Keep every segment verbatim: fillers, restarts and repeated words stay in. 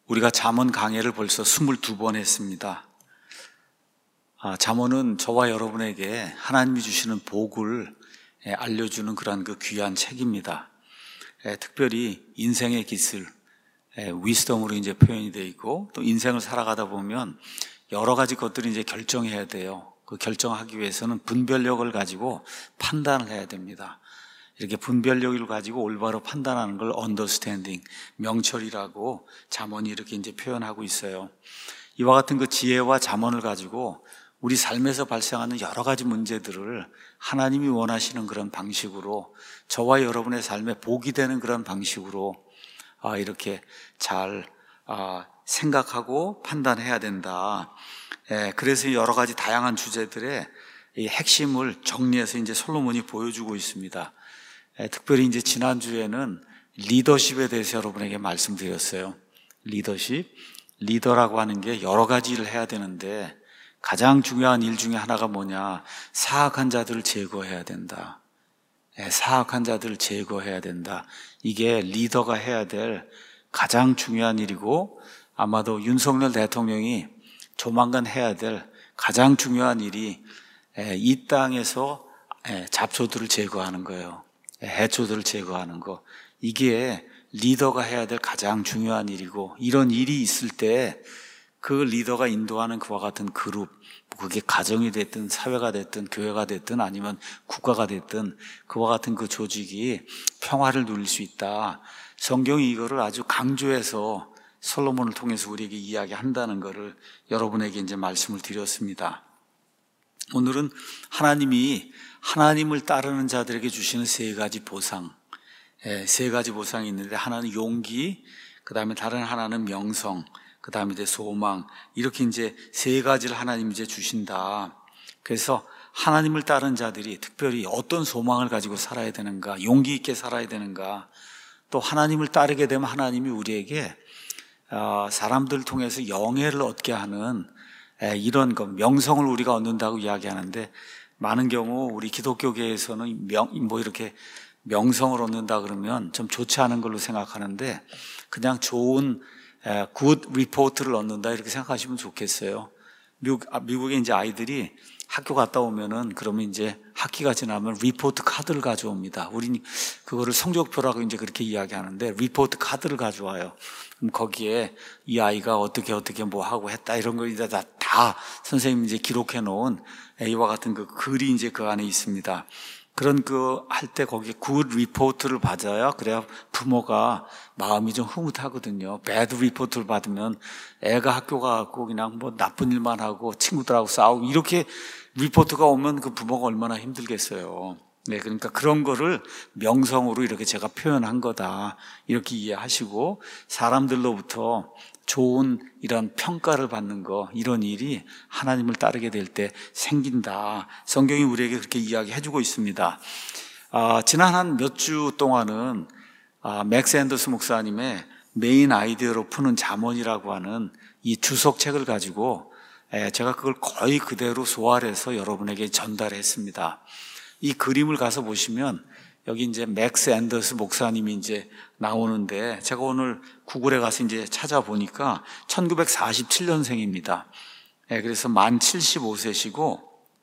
우리가 잠언 강해를 벌써 스물두 번 했습니다. 아, 잠언은 저와 여러분에게 하나님이 주시는 복을 알려주는 그런 그 귀한 책입니다. 특별히 인생의 기술, 위스덤으로 이제 표현이 되어 있고, 또 인생을 살아가다 보면 여러 가지 것들을 이제 결정해야 돼요. 그 결정하기 위해서는 분별력을 가지고 판단을 해야 됩니다. 이렇게 분별력을 가지고 올바로 판단하는 걸 understanding, 명철이라고 잠언이 이렇게 이제 표현하고 있어요. 이와 같은 그 지혜와 잠언을 가지고 우리 삶에서 발생하는 여러 가지 문제들을 하나님이 원하시는 그런 방식으로, 저와 여러분의 삶에 복이 되는 그런 방식으로 아, 이렇게 잘 아, 생각하고 판단해야 된다. 예, 그래서 여러 가지 다양한 주제들의 이 핵심을 정리해서 이제 솔로몬이 보여주고 있습니다. 예, 특별히 이제 지난주에는 리더십에 대해서 여러분에게 말씀드렸어요. 리더십, 리더라고 하는 게 여러 가지 일을 해야 되는데 가장 중요한 일 중에 하나가 뭐냐? 사악한 자들을 제거해야 된다. 예, 사악한 자들을 제거해야 된다. 이게 리더가 해야 될 가장 중요한 일이고, 아마도 윤석열 대통령이 조만간 해야 될 가장 중요한 일이 이 땅에서 잡초들을 제거하는 거예요. 해초들을 제거하는 거. 이게 리더가 해야 될 가장 중요한 일이고, 이런 일이 있을 때 그 리더가 인도하는 그와 같은 그룹, 그게 가정이 됐든 사회가 됐든 교회가 됐든 아니면 국가가 됐든 그와 같은 그 조직이 평화를 누릴 수 있다. 성경이 이거를 아주 강조해서 솔로몬을 통해서 우리에게 이야기한다는 것을 여러분에게 이제 말씀을 드렸습니다. 오늘은 하나님이 하나님을 따르는 자들에게 주시는 세 가지 보상, 세 가지 보상이 있는데, 하나는 용기, 그 다음에 다른 하나는 명성, 그 다음에 이제 소망, 이렇게 이제 세 가지를 하나님이 이제 주신다. 그래서 하나님을 따르는 자들이 특별히 어떤 소망을 가지고 살아야 되는가, 용기 있게 살아야 되는가, 또 하나님을 따르게 되면 하나님이 우리에게 사람들을 통해서 영예를 얻게 하는 이런 것, 명성을 우리가 얻는다고 이야기하는데, 많은 경우 우리 기독교계에서는 명, 뭐 이렇게 명성을 얻는다 그러면 좀 좋지 않은 걸로 생각하는데, 그냥 좋은 굿 리포트를 얻는다 이렇게 생각하시면 좋겠어요. 미국, 미국에 이제 아이들이 학교 갔다 오면은 그러면 이제 학기가 지나면 리포트 카드를 가져옵니다. 우리는 그거를 성적표라고 이제 그렇게 이야기하는데, 리포트 카드를 가져와요. 그럼 거기에 이 아이가 어떻게 어떻게 뭐 하고 했다 이런 걸 이제 다, 다 선생님이 이제 기록해 놓은 이와 같은 그 글이 이제 그 안에 있습니다. 그런 그 할 때 거기에 굿 리포트를 받아야, 그래야 부모가 마음이 좀 흐뭇하거든요. 배드 리포트를 받으면 애가 학교 가고 그냥 뭐 나쁜 일만 하고 친구들하고 싸우고 이렇게 리포트가 오면 그 부모가 얼마나 힘들겠어요. 네, 그러니까 그런 거를 명성으로 이렇게 제가 표현한 거다, 이렇게 이해하시고, 사람들로부터 좋은 이런 평가를 받는 거, 이런 일이 하나님을 따르게 될 때 생긴다. 성경이 우리에게 그렇게 이야기해주고 있습니다. 아, 지난 한 몇 주 동안은 아, 맥스 앤더스 목사님의 메인 아이디어로 푸는 잠언이라고 하는 이 주석책을 가지고 에, 제가 그걸 거의 그대로 소화해서 여러분에게 전달했습니다. 이 그림을 가서 보시면 여기 이제 맥스 앤더스 목사님이 이제 나오는데, 제가 오늘 구글에 가서 이제 찾아보니까 천구백사십칠 년생입니다. 예, 그래서 만 칠십오 세시고,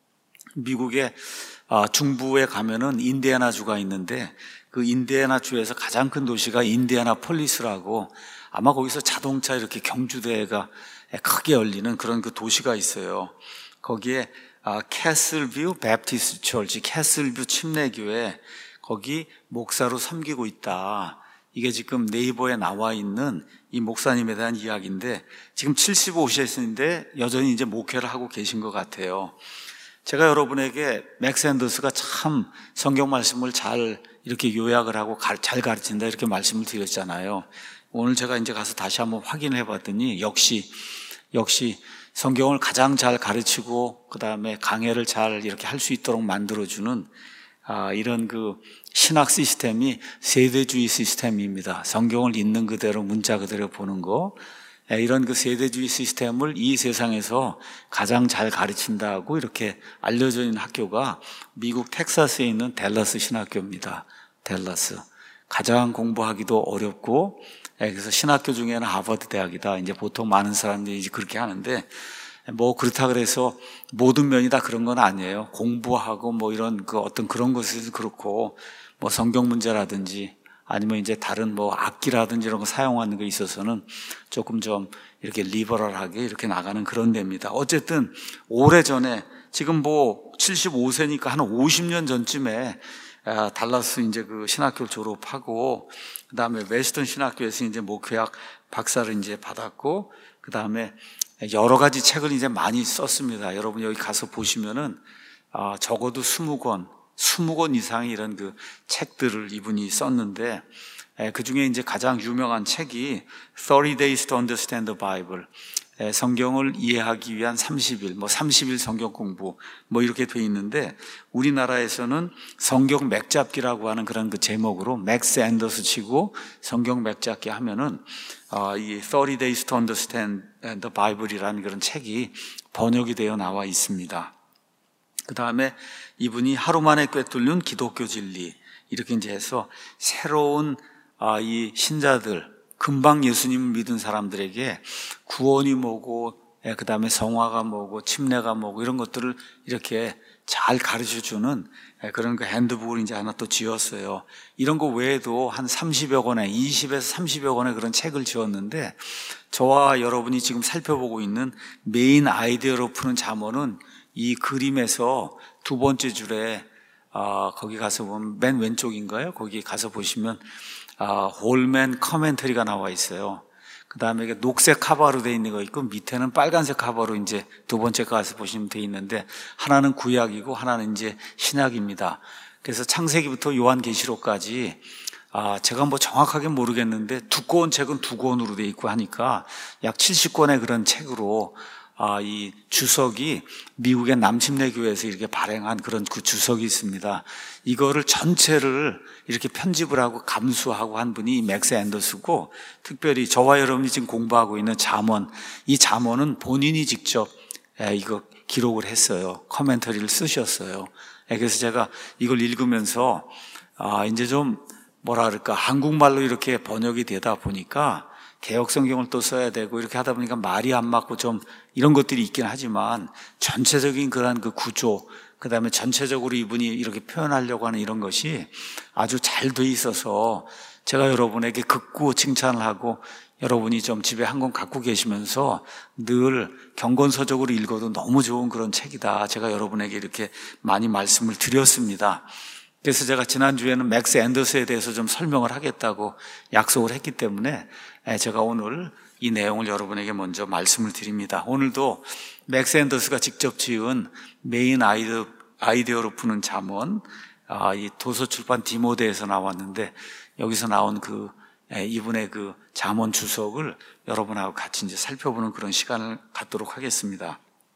미국의 중부에 가면은 인디애나주가 있는데, 그 인디애나주에서 가장 큰 도시가 인디애나폴리스라고, 아마 거기서 자동차 이렇게 경주대회가 크게 열리는 그런 그 도시가 있어요. 거기에 캐슬뷰 배프티스트 처치, 캐슬뷰 침례교회, 거기 목사로 섬기고 있다. 이게 지금 네이버에 나와 있는 이 목사님에 대한 이야기인데, 지금 칠십오 세인데 여전히 이제 목회를 하고 계신 것 같아요. 제가 여러분에게 맥스 앤더스가 참 성경 말씀을 잘 이렇게 요약을 하고 잘 가르친다 이렇게 말씀을 드렸잖아요. 오늘 제가 이제 가서 다시 한번 확인을 해봤더니 역시 역시 성경을 가장 잘 가르치고 그 다음에 강해를 잘 이렇게 할 수 있도록 만들어주는 아, 이런 그 신학 시스템이 세대주의 시스템입니다. 성경을 있는 그대로 문자 그대로 보는 거, 이런 그 세대주의 시스템을 이 세상에서 가장 잘 가르친다고 이렇게 알려져 있는 학교가 미국 텍사스에 있는 댈러스 신학교입니다. 댈러스. 가장 공부하기도 어렵고 예, 그래서 신학교 중에는 하버드 대학이다. 이제 보통 많은 사람들이 이제 그렇게 하는데, 뭐 그렇다 그래서 모든 면이 다 그런 건 아니에요. 공부하고 뭐 이런 그 어떤 그런 것은 그렇고, 뭐 성경 문제라든지 아니면 이제 다른 뭐 악기라든지 이런 거 사용하는 게 있어서는 조금 좀 이렇게 리버럴하게 이렇게 나가는 그런 데입니다. 어쨌든 오래전에 지금 뭐 칠십오 세니까 한 오십 년 전쯤에 아, 달라스 이제 그 신학교를 졸업하고 그 다음에 웨스턴 신학교에서 이제 목회학 박사를 이제 받았고 그 다음에 여러 가지 책을 이제 많이 썼습니다. 여러분 여기 가서 보시면은 아, 적어도 스무 권, 스무 권 이상의 이런 그 책들을 이분이 썼는데 그 중에 이제 가장 유명한 책이 thirty days to understand the Bible. 성경을 이해하기 위한 삼십 일, 뭐 삼십 일 성경 공부, 뭐 이렇게 돼 있는데 우리나라에서는 성경 맥잡기라고 하는 그런 그 제목으로 맥스 앤더스 치고 성경 맥잡기 하면은 어, 이 thirty days to understand the Bible이라는 그런 책이 번역이 되어 나와 있습니다. 그 다음에 이분이 하루 만에 꿰뚫는 기독교 진리 이렇게 이제 해서 새로운 아, 이 신자들 금방 예수님을 믿은 사람들에게 구원이 뭐고 그 다음에 성화가 뭐고 침례가 뭐고 이런 것들을 이렇게 잘 가르쳐주는 그런 그 핸드북을 이제 하나 또 지었어요. 이런 거 외에도 한 삼십여 권의 이십에서 삼십여 권의 그런 책을 지었는데 저와 여러분이 지금 살펴보고 있는 메인 아이디어로 푸는 잠언은 이 그림에서 두 번째 줄에 아, 거기 가서 보면 맨 왼쪽인가요? 거기 가서 보시면 아, 홀맨 커멘터리가 나와 있어요. 그 다음에 이게 녹색 카바로 되어 있는 거 있고 밑에는 빨간색 카바로 이제 두 번째 가서 보시면 되어 있는데 하나는 구약이고 하나는 이제 신약입니다. 그래서 창세기부터 요한계시록까지 아, 제가 뭐 정확하게 모르겠는데 두꺼운 책은 두 권으로 되어 있고 하니까 약 칠십 권의 그런 책으로 아, 이 주석이 미국의 남침례교회에서 이렇게 발행한 그런 그 주석이 있습니다. 이거를 전체를 이렇게 편집을 하고 감수하고 한 분이 맥스 앤더스고 특별히 저와 여러분이 지금 공부하고 있는 잠언, 이 잠언은 본인이 직접 이거 기록을 했어요. 커멘터리를 쓰셨어요. 그래서 제가 이걸 읽으면서 아, 이제 좀 뭐라 그럴까 한국말로 이렇게 번역이 되다 보니까 개역 성경을 또 써야 되고 이렇게 하다 보니까 말이 안 맞고 좀 이런 것들이 있긴 하지만 전체적인 그런 그 구조, 그 다음에 전체적으로 이분이 이렇게 표현하려고 하는 이런 것이 아주 잘 돼 있어서 제가 여러분에게 극구 칭찬을 하고 여러분이 좀 집에 한 권 갖고 계시면서 늘 경건서적으로 읽어도 너무 좋은 그런 책이다. 제가 여러분에게 이렇게 많이 말씀을 드렸습니다. 그래서 제가 지난주에는 맥스 앤더스에 대해서 좀 설명을 하겠다고 약속을 했기 때문에 제가 오늘 이 내용을 여러분에게 먼저 말씀을 드립니다. 오늘도 맥스 앤더스가 직접 지은 메인 아이디어, 아이디어로 푸는 잠언, 아, 이 도서출판 디모데에서 나왔는데 여기서 나온 그 이분의 그 잠언 주석을 여러분하고 같이 이제 살펴보는 그런 시간을 갖도록 하겠습니다.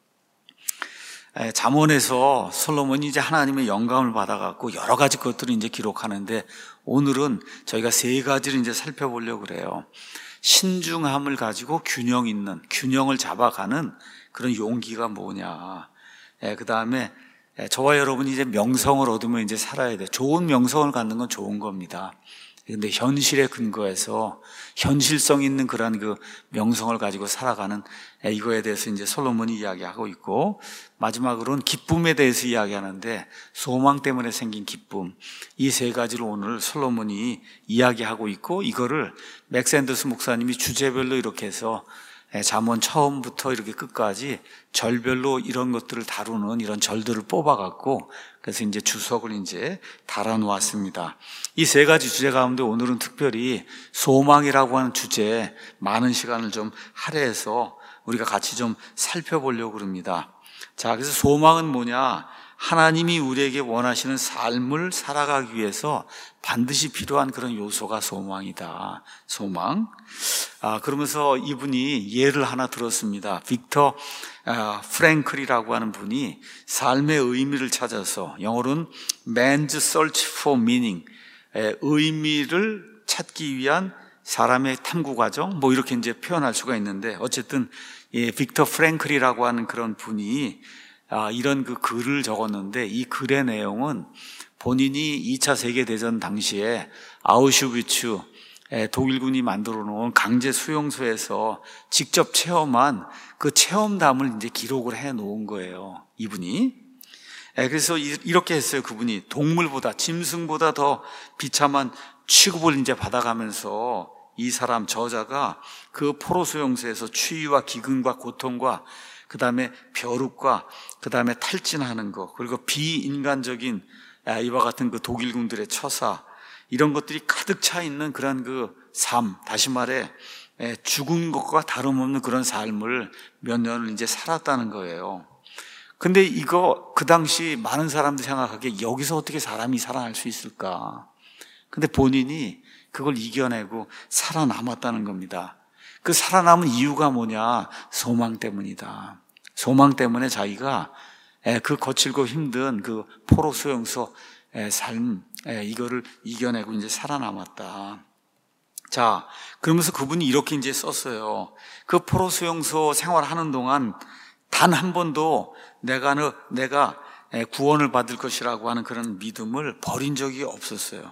잠언에서 솔로몬이 이제 하나님의 영감을 받아갖고 여러 가지 것들을 이제 기록하는데 오늘은 저희가 세 가지를 이제 살펴보려고 그래요. 신중함을 가지고 균형 있는, 균형을 잡아가는 그런 용기가 뭐냐. 그 다음에 저와 여러분이 이제 명성을 얻으면 이제 살아야 돼. 좋은 명성을 갖는 건 좋은 겁니다. 근데 현실에 근거해서 현실성 있는 그런 그 명성을 가지고 살아가는 이거에 대해서 이제 솔로몬이 이야기하고 있고 마지막으로는 기쁨에 대해서 이야기하는데 소망 때문에 생긴 기쁨 이 세 가지를 오늘 솔로몬이 이야기하고 있고 이거를 맥스 앤더스 목사님이 주제별로 이렇게 해서 잠언 처음부터 이렇게 끝까지 절별로 이런 것들을 다루는 이런 절들을 뽑아갖고 그래서 이제 주석을 이제 달아놓았습니다. 이 세 가지 주제 가운데 오늘은 특별히 소망이라고 하는 주제에 많은 시간을 좀 할애해서 우리가 같이 좀 살펴보려고 그럽니다. 자, 그래서 소망은 뭐냐? 하나님이 우리에게 원하시는 삶을 살아가기 위해서 반드시 필요한 그런 요소가 소망이다. 소망. 아, 그러면서 이분이 예를 하나 들었습니다. 빅터 아, 프랭클이라고 하는 분이 삶의 의미를 찾아서 영어로는 Man's Search for Meaning, 의미를 찾기 위한 사람의 탐구 과정, 뭐 이렇게 이제 표현할 수가 있는데 어쨌든 예, 빅터 프랭클이라고 하는 그런 분이 아, 이런 그 글을 적었는데 이 글의 내용은 본인이 이 차 세계대전 당시에 아우슈비츠 독일군이 만들어 놓은 강제 수용소에서 직접 체험한 그 체험담을 이제 기록을 해 놓은 거예요, 이분이. 그래서 이렇게 했어요. 그분이 동물보다, 짐승보다 더 비참한 취급을 이제 받아가면서 이 사람 저자가 그 포로 수용소에서 추위와 기근과 고통과 그 다음에 벼룩과 그 다음에 탈진하는 거, 그리고 비인간적인 이와 같은 그 독일군들의 처사, 이런 것들이 가득 차 있는 그런 그 삶, 다시 말해 죽은 것과 다름없는 그런 삶을 몇 년을 이제 살았다는 거예요. 근데 이거 그 당시 많은 사람들이 생각하기에 여기서 어떻게 사람이 살아날 수 있을까? 근데 본인이 그걸 이겨내고 살아남았다는 겁니다. 그 살아남은 이유가 뭐냐? 소망 때문이다. 소망 때문에 자기가 그 거칠고 힘든 그 포로 수용소 삶, 이거를 이겨내고 이제 살아남았다. 자, 그러면서 그분이 이렇게 이제 썼어요. 그 포로 수용소 생활하는 동안 단 한 번도 내가, 내가 구원을 받을 것이라고 하는 그런 믿음을 버린 적이 없었어요.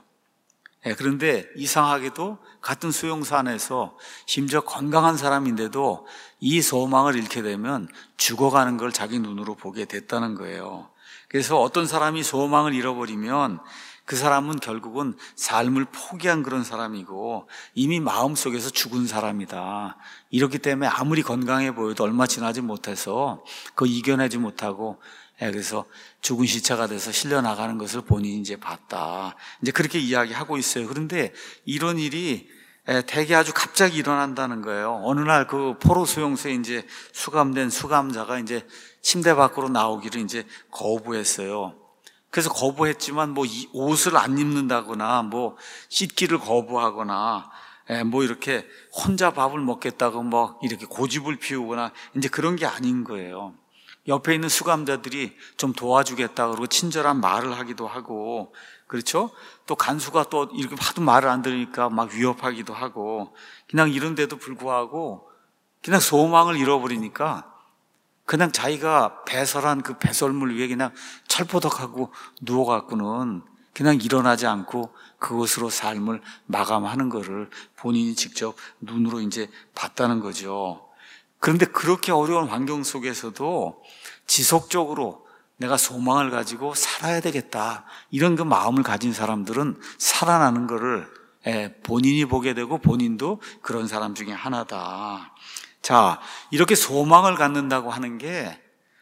그런데 이상하게도 같은 수용소 안에서 심지어 건강한 사람인데도 이 소망을 잃게 되면 죽어가는 걸 자기 눈으로 보게 됐다는 거예요. 그래서 어떤 사람이 소망을 잃어버리면 그 사람은 결국은 삶을 포기한 그런 사람이고 이미 마음속에서 죽은 사람이다. 이렇기 때문에 아무리 건강해 보여도 얼마 지나지 못해서 그거 이겨내지 못하고 그래서 죽은 시체가 돼서 실려나가는 것을 본인이 이제 봤다. 이제 그렇게 이야기하고 있어요. 그런데 이런 일이 대개 아주 갑자기 일어난다는 거예요. 어느 날 그 포로 수용소에 이제 수감된 수감자가 이제 침대 밖으로 나오기를 이제 거부했어요. 그래서 거부했지만 뭐 옷을 안 입는다거나 뭐 씻기를 거부하거나 뭐 이렇게 혼자 밥을 먹겠다고 뭐 이렇게 고집을 피우거나 이제 그런 게 아닌 거예요. 옆에 있는 수감자들이 좀 도와주겠다 그러고 친절한 말을 하기도 하고, 그렇죠? 또 간수가 또 이렇게 하도 말을 안 들으니까 막 위협하기도 하고, 그냥 이런데도 불구하고 그냥 소망을 잃어버리니까 그냥 자기가 배설한 그 배설물 위에 그냥 철포덕하고 누워갖고는 그냥 일어나지 않고 그것으로 삶을 마감하는 거를 본인이 직접 눈으로 이제 봤다는 거죠. 그런데 그렇게 어려운 환경 속에서도 지속적으로 내가 소망을 가지고 살아야 되겠다, 이런 그 마음을 가진 사람들은 살아나는 거를 본인이 보게 되고 본인도 그런 사람 중에 하나다. 자, 이렇게 소망을 갖는다고 하는 게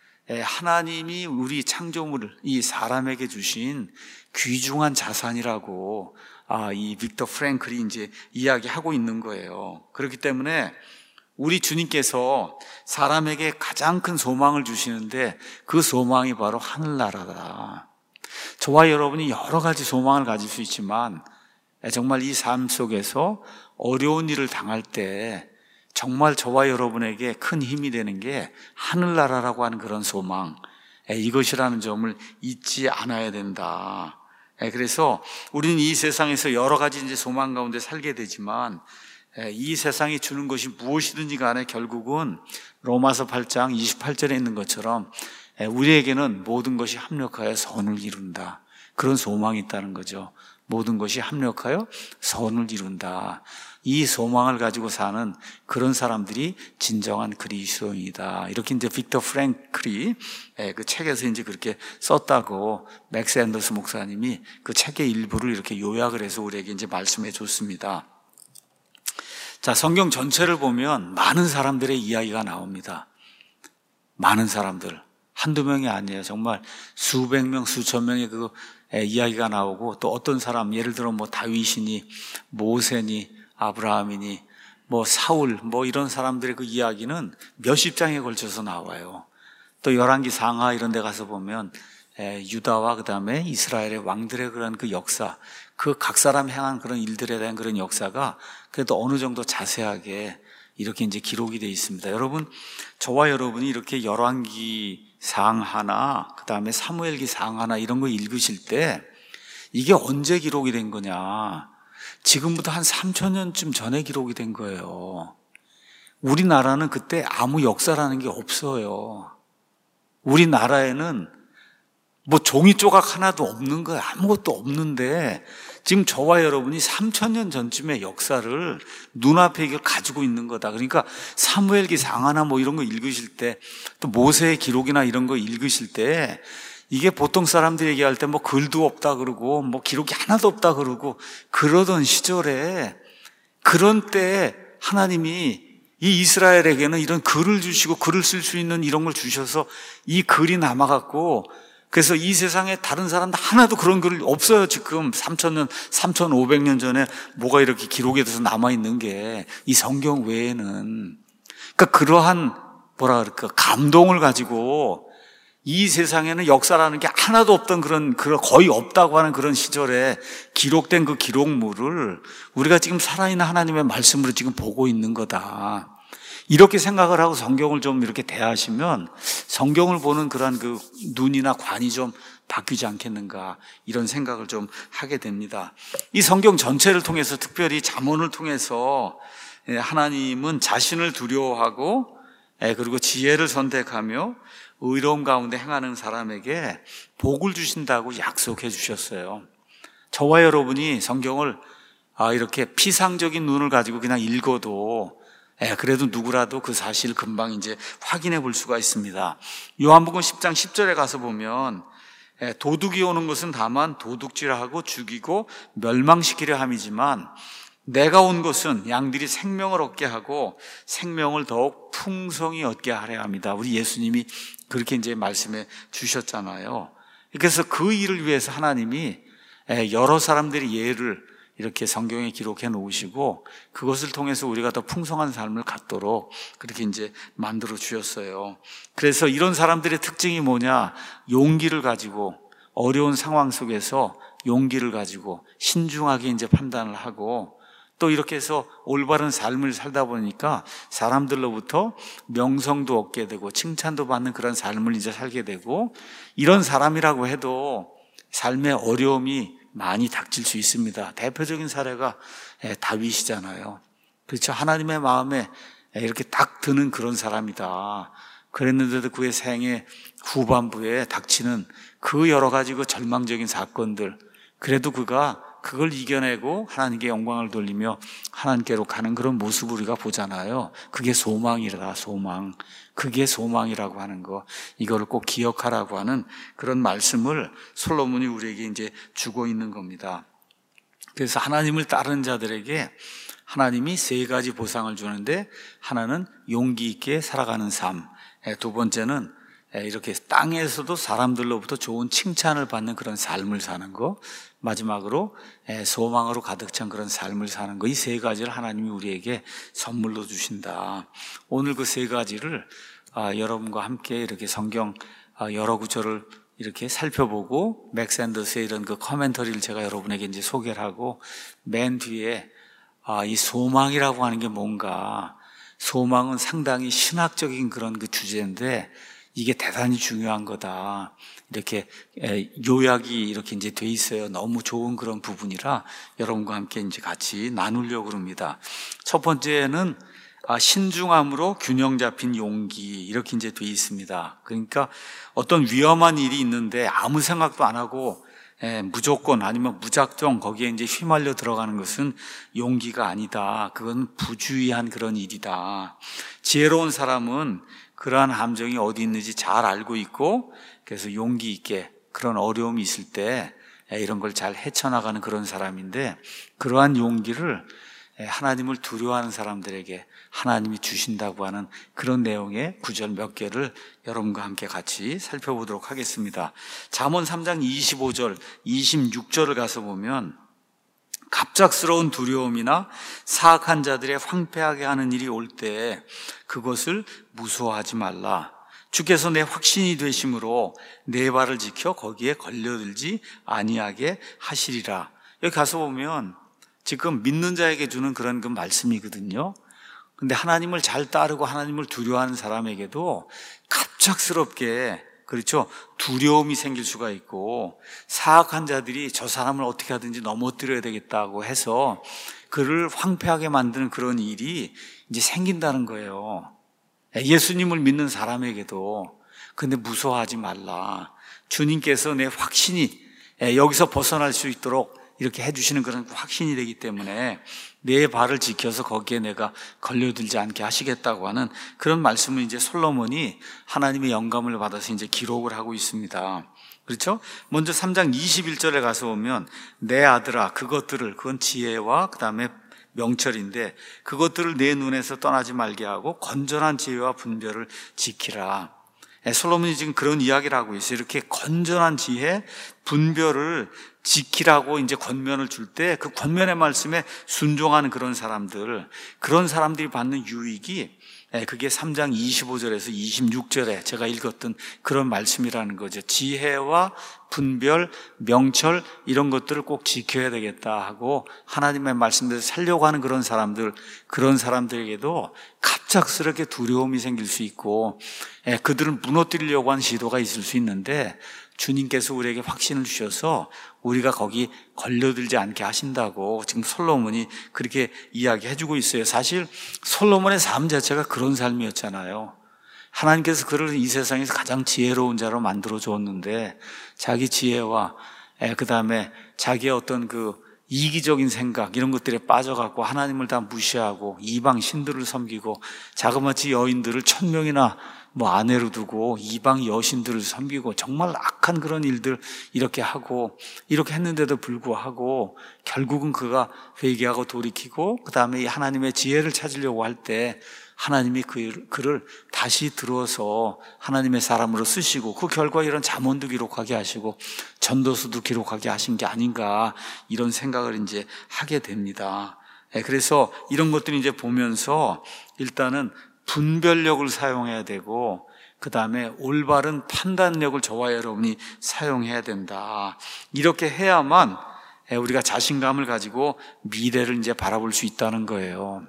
하나님이 우리 창조물을, 이 사람에게 주신 귀중한 자산이라고 이 빅터 프랭클이 이제 이야기하고 있는 거예요. 그렇기 때문에 우리 주님께서 사람에게 가장 큰 소망을 주시는데 그 소망이 바로 하늘나라다. 저와 여러분이 여러 가지 소망을 가질 수 있지만 정말 이 삶 속에서 어려운 일을 당할 때 정말 저와 여러분에게 큰 힘이 되는 게 하늘나라라고 하는 그런 소망, 이것이라는 점을 잊지 않아야 된다. 그래서 우리는 이 세상에서 여러 가지 이제 소망 가운데 살게 되지만 이 세상이 주는 것이 무엇이든지 간에 결국은 로마서 팔 장 이십팔 절에 있는 것처럼 우리에게는 모든 것이 합력하여 선을 이룬다. 그런 소망이 있다는 거죠. 모든 것이 합력하여 선을 이룬다. 이 소망을 가지고 사는 그런 사람들이 진정한 그리스도인이다. 이렇게 이제 빅터 프랭클이 그 책에서 이제 그렇게 썼다고 맥스 앤더스 목사님이 그 책의 일부를 이렇게 요약을 해서 우리에게 이제 말씀해 줬습니다. 자, 성경 전체를 보면 많은 사람들의 이야기가 나옵니다. 많은 사람들. 한두 명이 아니에요. 정말 수백 명, 수천 명의 그 이야기가 나오고, 또 어떤 사람, 예를 들어 뭐 다윗이니, 모세니, 아브라함이니, 뭐 사울, 뭐 이런 사람들의 그 이야기는 몇십 장에 걸쳐서 나와요. 또 열왕기 상하 이런 데 가서 보면 유다와 그 다음에 이스라엘의 왕들의 그런 그 역사, 그 각 사람 행한 그런 일들에 대한 그런 역사가 그래도 어느 정도 자세하게 이렇게 이제 기록이 되어 있습니다. 여러분, 저와 여러분이 이렇게 열왕기 상하나 그 다음에 사무엘기 상하나 이런 거 읽으실 때 이게 언제 기록이 된 거냐? 지금부터 한 삼천 년쯤 전에 기록이 된 거예요. 우리나라는 그때 아무 역사라는 게 없어요. 우리나라에는 뭐 종이 조각 하나도 없는 거예요. 아무것도 없는데 지금 저와 여러분이 삼천 년 전쯤의 역사를 눈앞에 이걸 가지고 있는 거다. 그러니까 사무엘기 상하나 뭐 이런 거 읽으실 때, 또 모세의 기록이나 이런 거 읽으실 때, 이게 보통 사람들이 얘기할 때 뭐 글도 없다 그러고 뭐 기록이 하나도 없다 그러고 그러던 시절에, 그런 때에 하나님이 이 이스라엘에게는 이런 글을 주시고 글을 쓸 수 있는 이런 걸 주셔서 이 글이 남아갖고, 그래서 이 세상에 다른 사람도 하나도 그런 글이 없어요. 지금 삼천 년, 삼천오백 년 전에 뭐가 이렇게 기록에 돼서 남아있는 게 이 성경 외에는. 그러니까 그러한 뭐라 그럴까, 감동을 가지고 이 세상에는 역사라는 게 하나도 없던 그런, 거의 없다고 하는 그런 시절에 기록된 그 기록물을 우리가 지금 살아있는 하나님의 말씀으로 지금 보고 있는 거다. 이렇게 생각을 하고 성경을 좀 이렇게 대하시면 성경을 보는 그러한 그 눈이나 관이 좀 바뀌지 않겠는가, 이런 생각을 좀 하게 됩니다. 이 성경 전체를 통해서, 특별히 잠언을 통해서 하나님은 자신을 두려워하고 그리고 지혜를 선택하며 의로움 가운데 행하는 사람에게 복을 주신다고 약속해 주셨어요. 저와 여러분이 성경을 이렇게 피상적인 눈을 가지고 그냥 읽어도 그래도 누구라도 그 사실을 금방 이제 확인해 볼 수가 있습니다. 요한복음 십 장 십 절에 가서 보면 도둑이 오는 것은 다만 도둑질하고 죽이고 멸망시키려 함이지만 내가 온 것은 양들이 생명을 얻게 하고 생명을 더욱 풍성히 얻게 하려 합니다. 우리 예수님이 그렇게 이제 말씀해 주셨잖아요. 그래서 그 일을 위해서 하나님이 여러 사람들의 예를 이렇게 성경에 기록해 놓으시고 그것을 통해서 우리가 더 풍성한 삶을 갖도록 그렇게 이제 만들어 주셨어요. 그래서 이런 사람들의 특징이 뭐냐? 용기를 가지고, 어려운 상황 속에서 용기를 가지고 신중하게 이제 판단을 하고, 또 이렇게 해서 올바른 삶을 살다 보니까 사람들로부터 명성도 얻게 되고 칭찬도 받는 그런 삶을 이제 살게 되고, 이런 사람이라고 해도 삶의 어려움이 많이 닥칠 수 있습니다. 대표적인 사례가 다윗이잖아요. 그렇죠. 하나님의 마음에 이렇게 딱 드는 그런 사람이다. 그랬는데도 그의 생애 후반부에 닥치는 그 여러 가지 그 절망적인 사건들, 그래도 그가 그걸 이겨내고 하나님께 영광을 돌리며 하나님께로 가는 그런 모습을 우리가 보잖아요. 그게 소망이다, 소망. 그게 소망이라고 하는 거, 이거를 꼭 기억하라고 하는 그런 말씀을 솔로몬이 우리에게 이제 주고 있는 겁니다. 그래서 하나님을 따르는 자들에게 하나님이 세 가지 보상을 주는데, 하나는 용기 있게 살아가는 삶, 두 번째는 이렇게 땅에서도 사람들로부터 좋은 칭찬을 받는 그런 삶을 사는 거, 마지막으로 소망으로 가득 찬 그런 삶을 사는 거, 이 세 가지를 하나님이 우리에게 선물로 주신다. 오늘 그 세 가지를 여러분과 함께 이렇게 성경 여러 구절을 이렇게 살펴보고, 맥 샌더스의 이런 그 커멘터리를 제가 여러분에게 이제 소개를 하고, 맨 뒤에 이 소망이라고 하는 게 뭔가, 소망은 상당히 신학적인 그런 그 주제인데 이게 대단히 중요한 거다. 이렇게 요약이 이렇게 이제 돼 있어요. 너무 좋은 그런 부분이라 여러분과 함께 이제 같이 나누려고 합니다. 첫 번째는 신중함으로 균형 잡힌 용기, 이렇게 이제 돼 있습니다. 그러니까 어떤 위험한 일이 있는데 아무 생각도 안 하고 무조건 아니면 무작정 거기에 이제 휘말려 들어가는 것은 용기가 아니다. 그건 부주의한 그런 일이다. 지혜로운 사람은 그러한 함정이 어디 있는지 잘 알고 있고, 그래서 용기 있게 그런 어려움이 있을 때 이런 걸 잘 헤쳐나가는 그런 사람인데, 그러한 용기를 하나님을 두려워하는 사람들에게 하나님이 주신다고 하는 그런 내용의 구절 몇 개를 여러분과 함께 같이 살펴보도록 하겠습니다. 잠언 삼 장 이십오 절, 이십육 절을 가서 보면, 갑작스러운 두려움이나 사악한 자들의 황폐하게 하는 일이 올 때 그것을 무서워하지 말라. 주께서 내 확신이 되심으로 내 발을 지켜 거기에 걸려들지 아니하게 하시리라. 여기 가서 보면 지금 믿는 자에게 주는 그런 그 말씀이거든요. 근데 하나님을 잘 따르고 하나님을 두려워하는 사람에게도 갑작스럽게, 그렇죠, 두려움이 생길 수가 있고, 사악한 자들이 저 사람을 어떻게 하든지 넘어뜨려야 되겠다고 해서 그를 황폐하게 만드는 그런 일이 이제 생긴다는 거예요. 예수님을 믿는 사람에게도. 근데 무서워하지 말라. 주님께서 내 확신이 여기서 벗어날 수 있도록 이렇게 해주시는 그런 확신이 되기 때문에 내 발을 지켜서 거기에 내가 걸려들지 않게 하시겠다고 하는 그런 말씀을 이제 솔로몬이 하나님의 영감을 받아서 이제 기록을 하고 있습니다. 그렇죠? 먼저 삼 장 이십일 절에 가서 보면 내 아들아 그것들을, 그건 지혜와 그 다음에 명철인데, 그것들을 내 눈에서 떠나지 말게 하고 건전한 지혜와 분별을 지키라. 솔로몬이 지금 그런 이야기를 하고 있어요. 이렇게 건전한 지혜, 분별을 지키라고 이제 권면을 줄 때 그 권면의 말씀에 순종하는 그런 사람들, 그런 사람들이 받는 유익이 그게 삼 장 이십오 절에서 이십육 절에 제가 읽었던 그런 말씀이라는 거죠. 지혜와 분별, 명철 이런 것들을 꼭 지켜야 되겠다 하고 하나님의 말씀대로 살려고 하는 그런 사람들, 그런 사람들에게도 갑작스럽게 두려움이 생길 수 있고 그들은 무너뜨리려고 하는 시도가 있을 수 있는데, 주님께서 우리에게 확신을 주셔서 우리가 거기 걸려들지 않게 하신다고 지금 솔로몬이 그렇게 이야기해주고 있어요. 사실 솔로몬의 삶 자체가 그런 삶이었잖아요. 하나님께서 그를 이 세상에서 가장 지혜로운 자로 만들어 주었는데 자기 지혜와 그 다음에 자기의 어떤 그 이기적인 생각 이런 것들에 빠져갖고 하나님을 다 무시하고 이방 신들을 섬기고 자그마치 여인들을 천 명이나 뭐 아내로 두고 이방 여신들을 섬기고 정말 악한 그런 일들 이렇게 하고 이렇게 했는데도 불구하고 결국은 그가 회개하고 돌이키고 그 다음에 하나님의 지혜를 찾으려고 할 때 하나님이 그, 그를 다시 들어서 하나님의 사람으로 쓰시고 그 결과 이런 잠언도 기록하게 하시고 전도서도 기록하게 하신 게 아닌가 이런 생각을 이제 하게 됩니다. 그래서 이런 것들을 이제 보면서 일단은 분별력을 사용해야 되고 그 다음에 올바른 판단력을 저와 여러분이 사용해야 된다. 이렇게 해야만 우리가 자신감을 가지고 미래를 이제 바라볼 수 있다는 거예요.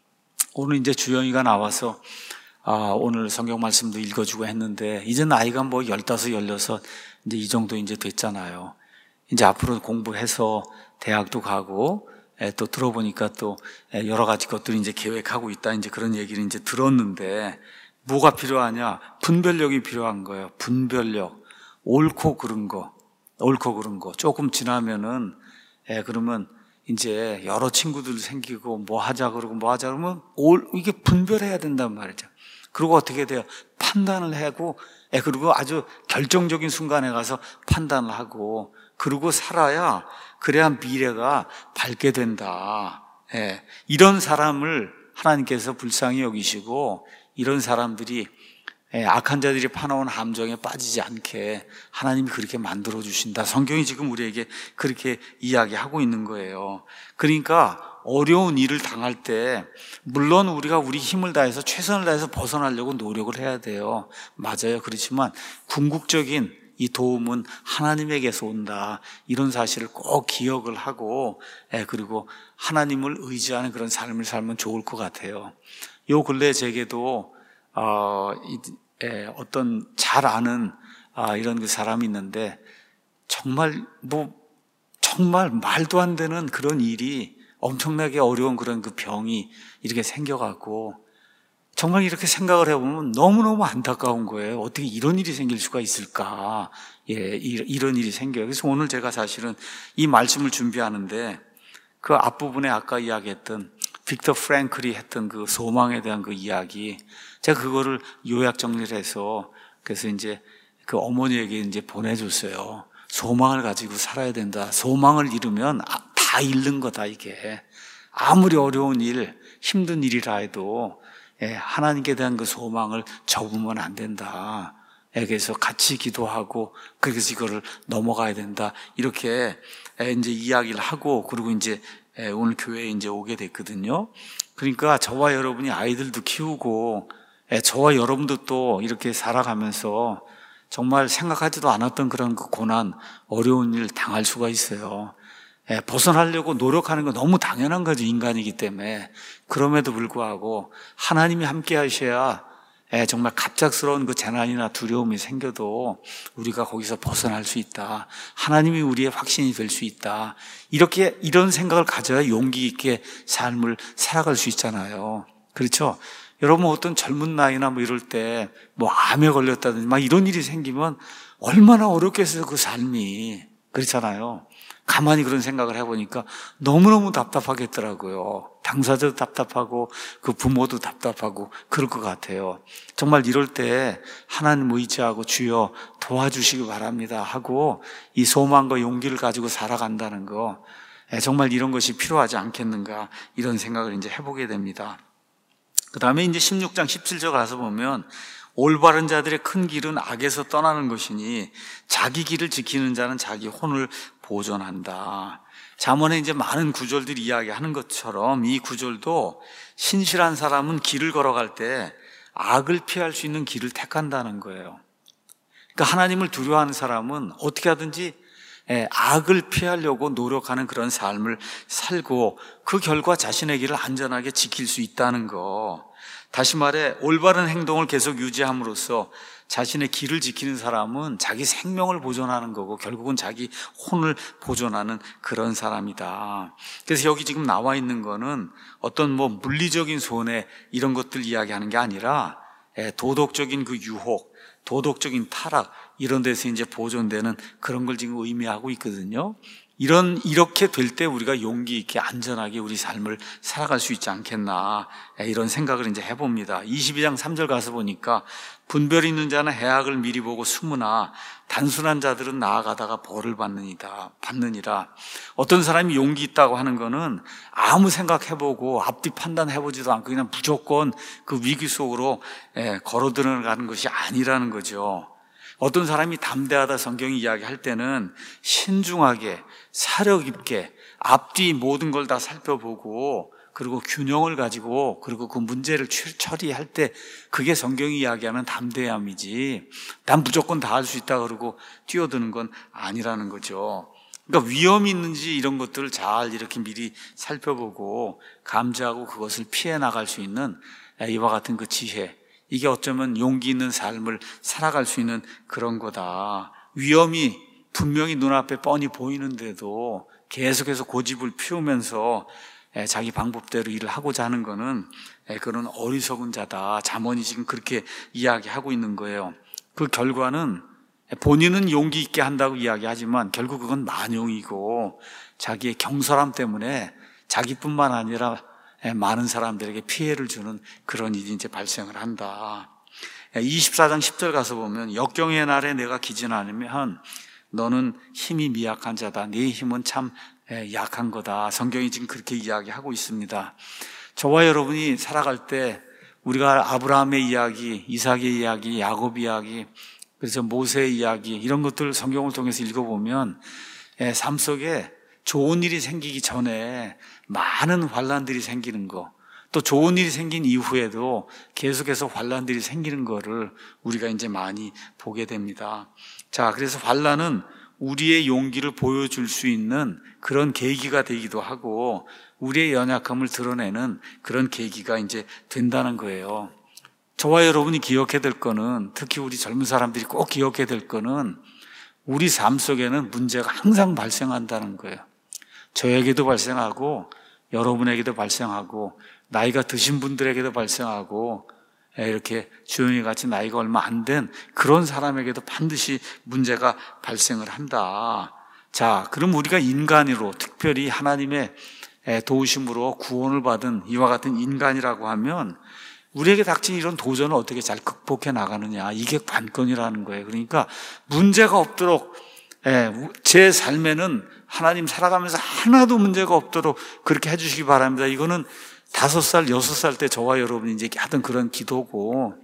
오늘 이제 주영이가 나와서 아, 오늘 성경 말씀도 읽어주고 했는데 이제 나이가 뭐 열다섯, 열여섯 이제 이 정도 이제 됐잖아요. 이제 앞으로 공부해서 대학도 가고 또 들어보니까 또 여러 가지 것들을 이제 계획하고 있다. 이제 그런 얘기를 이제 들었는데 뭐가 필요하냐? 분별력이 필요한 거예요. 분별력. 옳고 그른 거. 옳고 그른 거. 조금 지나면은, 예, 그러면 이제 여러 친구들 생기고 뭐 하자 그러고 뭐 하자 그러면 올, 이게 분별해야 된단 말이죠. 그리고 어떻게 돼요? 판단을 하고, 예, 그리고 아주 결정적인 순간에 가서 판단을 하고, 그러고 살아야 그래야 미래가 밝게 된다. 예, 이런 사람을 하나님께서 불쌍히 여기시고 이런 사람들이 예, 악한 자들이 파놓은 함정에 빠지지 않게 하나님이 그렇게 만들어 주신다. 성경이 지금 우리에게 그렇게 이야기하고 있는 거예요. 그러니까 어려운 일을 당할 때 물론 우리가 우리 힘을 다해서 최선을 다해서 벗어나려고 노력을 해야 돼요. 맞아요. 그렇지만 궁극적인 이 도움은 하나님에게서 온다. 이런 사실을 꼭 기억을 하고 예, 그리고 하나님을 의지하는 그런 삶을 살면 좋을 것 같아요. 요 근래 제게도 어, 이, 예, 어떤 잘 아는 아, 이런 그 사람이 있는데 정말 뭐 정말 말도 안 되는 그런 일이 엄청나게 어려운 그런 그 병이 이렇게 생겨갖고 정말 이렇게 생각을 해보면 너무너무 안타까운 거예요. 어떻게 이런 일이 생길 수가 있을까? 예, 이런 일이 생겨요. 그래서 오늘 제가 사실은 이 말씀을 준비하는데 그 앞부분에 아까 이야기했던 빅터 프랭클이 했던 그 소망에 대한 그 이야기, 제가 그거를 요약 정리를 해서 그래서 이제 그 어머니에게 이제 보내줬어요. 소망을 가지고 살아야 된다. 소망을 잃으면 다 잃는 거다, 이게. 아무리 어려운 일, 힘든 일이라 해도 하나님께 대한 그 소망을 접으면 안 된다. 그래서 같이 기도하고 그래서 이거를 넘어가야 된다. 이렇게 이제 이야기를 하고 그리고 이제 오늘 교회에 이제 오게 됐거든요. 그러니까 저와 여러분이 아이들도 키우고 저와 여러분도 또 이렇게 살아가면서 정말 생각하지도 않았던 그런 그 고난, 어려운 일 당할 수가 있어요. 벗어나려고 노력하는 건 너무 당연한 거죠. 인간이기 때문에. 그럼에도 불구하고 하나님이 함께 하셔야 정말 갑작스러운 그 재난이나 두려움이 생겨도 우리가 거기서 벗어날 수 있다. 하나님이 우리의 확신이 될 수 있다. 이렇게 이런 생각을 가져야 용기 있게 삶을 살아갈 수 있잖아요. 그렇죠? 여러분 어떤 젊은 나이나 뭐 이럴 때 뭐 암에 걸렸다든지 막 이런 일이 생기면 얼마나 어렵겠어요, 그 삶이. 그렇잖아요. 가만히 그런 생각을 해보니까 너무너무 답답하겠더라고요. 당사자도 답답하고 그 부모도 답답하고 그럴 것 같아요. 정말 이럴 때 하나님 의지하고 주여 도와주시기 바랍니다 하고 이 소망과 용기를 가지고 살아간다는 거, 정말 이런 것이 필요하지 않겠는가, 이런 생각을 이제 해보게 됩니다. 그 다음에 이제 십육 장 십칠 절 가서 보면 올바른 자들의 큰 길은 악에서 떠나는 것이니 자기 길을 지키는 자는 자기 혼을 보존한다. 잠언에 이제 많은 구절들이 이야기하는 것처럼 이 구절도 신실한 사람은 길을 걸어갈 때 악을 피할 수 있는 길을 택한다는 거예요. 그러니까 하나님을 두려워하는 사람은 어떻게 하든지 악을 피하려고 노력하는 그런 삶을 살고 그 결과 자신의 길을 안전하게 지킬 수 있다는 거. 다시 말해 올바른 행동을 계속 유지함으로써 자신의 길을 지키는 사람은 자기 생명을 보존하는 거고 결국은 자기 혼을 보존하는 그런 사람이다. 그래서 여기 지금 나와 있는 거는 어떤 뭐 물리적인 손해 이런 것들 이야기하는 게 아니라 도덕적인 그 유혹, 도덕적인 타락 이런 데서 이제 보존되는 그런 걸 지금 의미하고 있거든요. 이런, 이렇게 될 때 우리가 용기 있게 안전하게 우리 삶을 살아갈 수 있지 않겠나, 이런 생각을 이제 해봅니다. 이십이 장 삼 절 가서 보니까 분별 있는 자는 해악을 미리 보고 숨으나 단순한 자들은 나아가다가 벌을 받느니라, 받느니라. 어떤 사람이 용기 있다고 하는 거는 아무 생각해보고 앞뒤 판단해보지도 않고 그냥 무조건 그 위기 속으로 걸어 들어가는 것이 아니라는 거죠. 어떤 사람이 담대하다 성경이 이야기할 때는 신중하게 사력 있게 앞뒤 모든 걸 다 살펴보고 그리고 균형을 가지고 그리고 그 문제를 처리할 때 그게 성경이 이야기하는 담대함이지, 난 무조건 다 할 수 있다 그러고 뛰어드는 건 아니라는 거죠. 그러니까 위험이 있는지 이런 것들을 잘 이렇게 미리 살펴보고 감지하고 그것을 피해 나갈 수 있는 이와 같은 그 지혜, 이게 어쩌면 용기 있는 삶을 살아갈 수 있는 그런 거다. 위험이 분명히 눈앞에 뻔히 보이는데도 계속해서 고집을 피우면서 자기 방법대로 일을 하고자 하는 거는 그런 어리석은 자다. 잠언이 지금 그렇게 이야기하고 있는 거예요. 그 결과는 본인은 용기 있게 한다고 이야기하지만 결국 그건 만용이고 자기의 경솔함 때문에 자기뿐만 아니라 많은 사람들에게 피해를 주는 그런 일이 이제 발생을 한다. 이십사 장 십 절 가서 보면 역경의 날에 내가 기진하면 너는 힘이 미약한 자다. 네 힘은 참 약한 거다. 성경이 지금 그렇게 이야기하고 있습니다. 저와 여러분이 살아갈 때 우리가 아브라함의 이야기, 이삭의 이야기, 야곱 이야기, 그래서 모세의 이야기 이런 것들 성경을 통해서 읽어보면 삶 속에 좋은 일이 생기기 전에 많은 환난들이 생기는 거, 또 좋은 일이 생긴 이후에도 계속해서 환난들이 생기는 거를 우리가 이제 많이 보게 됩니다. 자, 그래서 환난은 우리의 용기를 보여줄 수 있는 그런 계기가 되기도 하고 우리의 연약함을 드러내는 그런 계기가 이제 된다는 거예요. 저와 여러분이 기억해야 될 거는, 특히 우리 젊은 사람들이 꼭 기억해야 될 거는 우리 삶 속에는 문제가 항상 발생한다는 거예요. 저에게도 발생하고 여러분에게도 발생하고 나이가 드신 분들에게도 발생하고 이렇게 주연이 같이 나이가 얼마 안 된 그런 사람에게도 반드시 문제가 발생을 한다. 자, 그럼 우리가 인간으로, 특별히 하나님의 도우심으로 구원을 받은 이와 같은 인간이라고 하면 우리에게 닥친 이런 도전을 어떻게 잘 극복해 나가느냐, 이게 관건이라는 거예요. 그러니까 문제가 없도록, 제 삶에는 하나님 살아가면서 하나도 문제가 없도록 그렇게 해주시기 바랍니다. 이거는 다섯 살, 여섯 살 때 저와 여러분이 이제 하던 그런 기도고,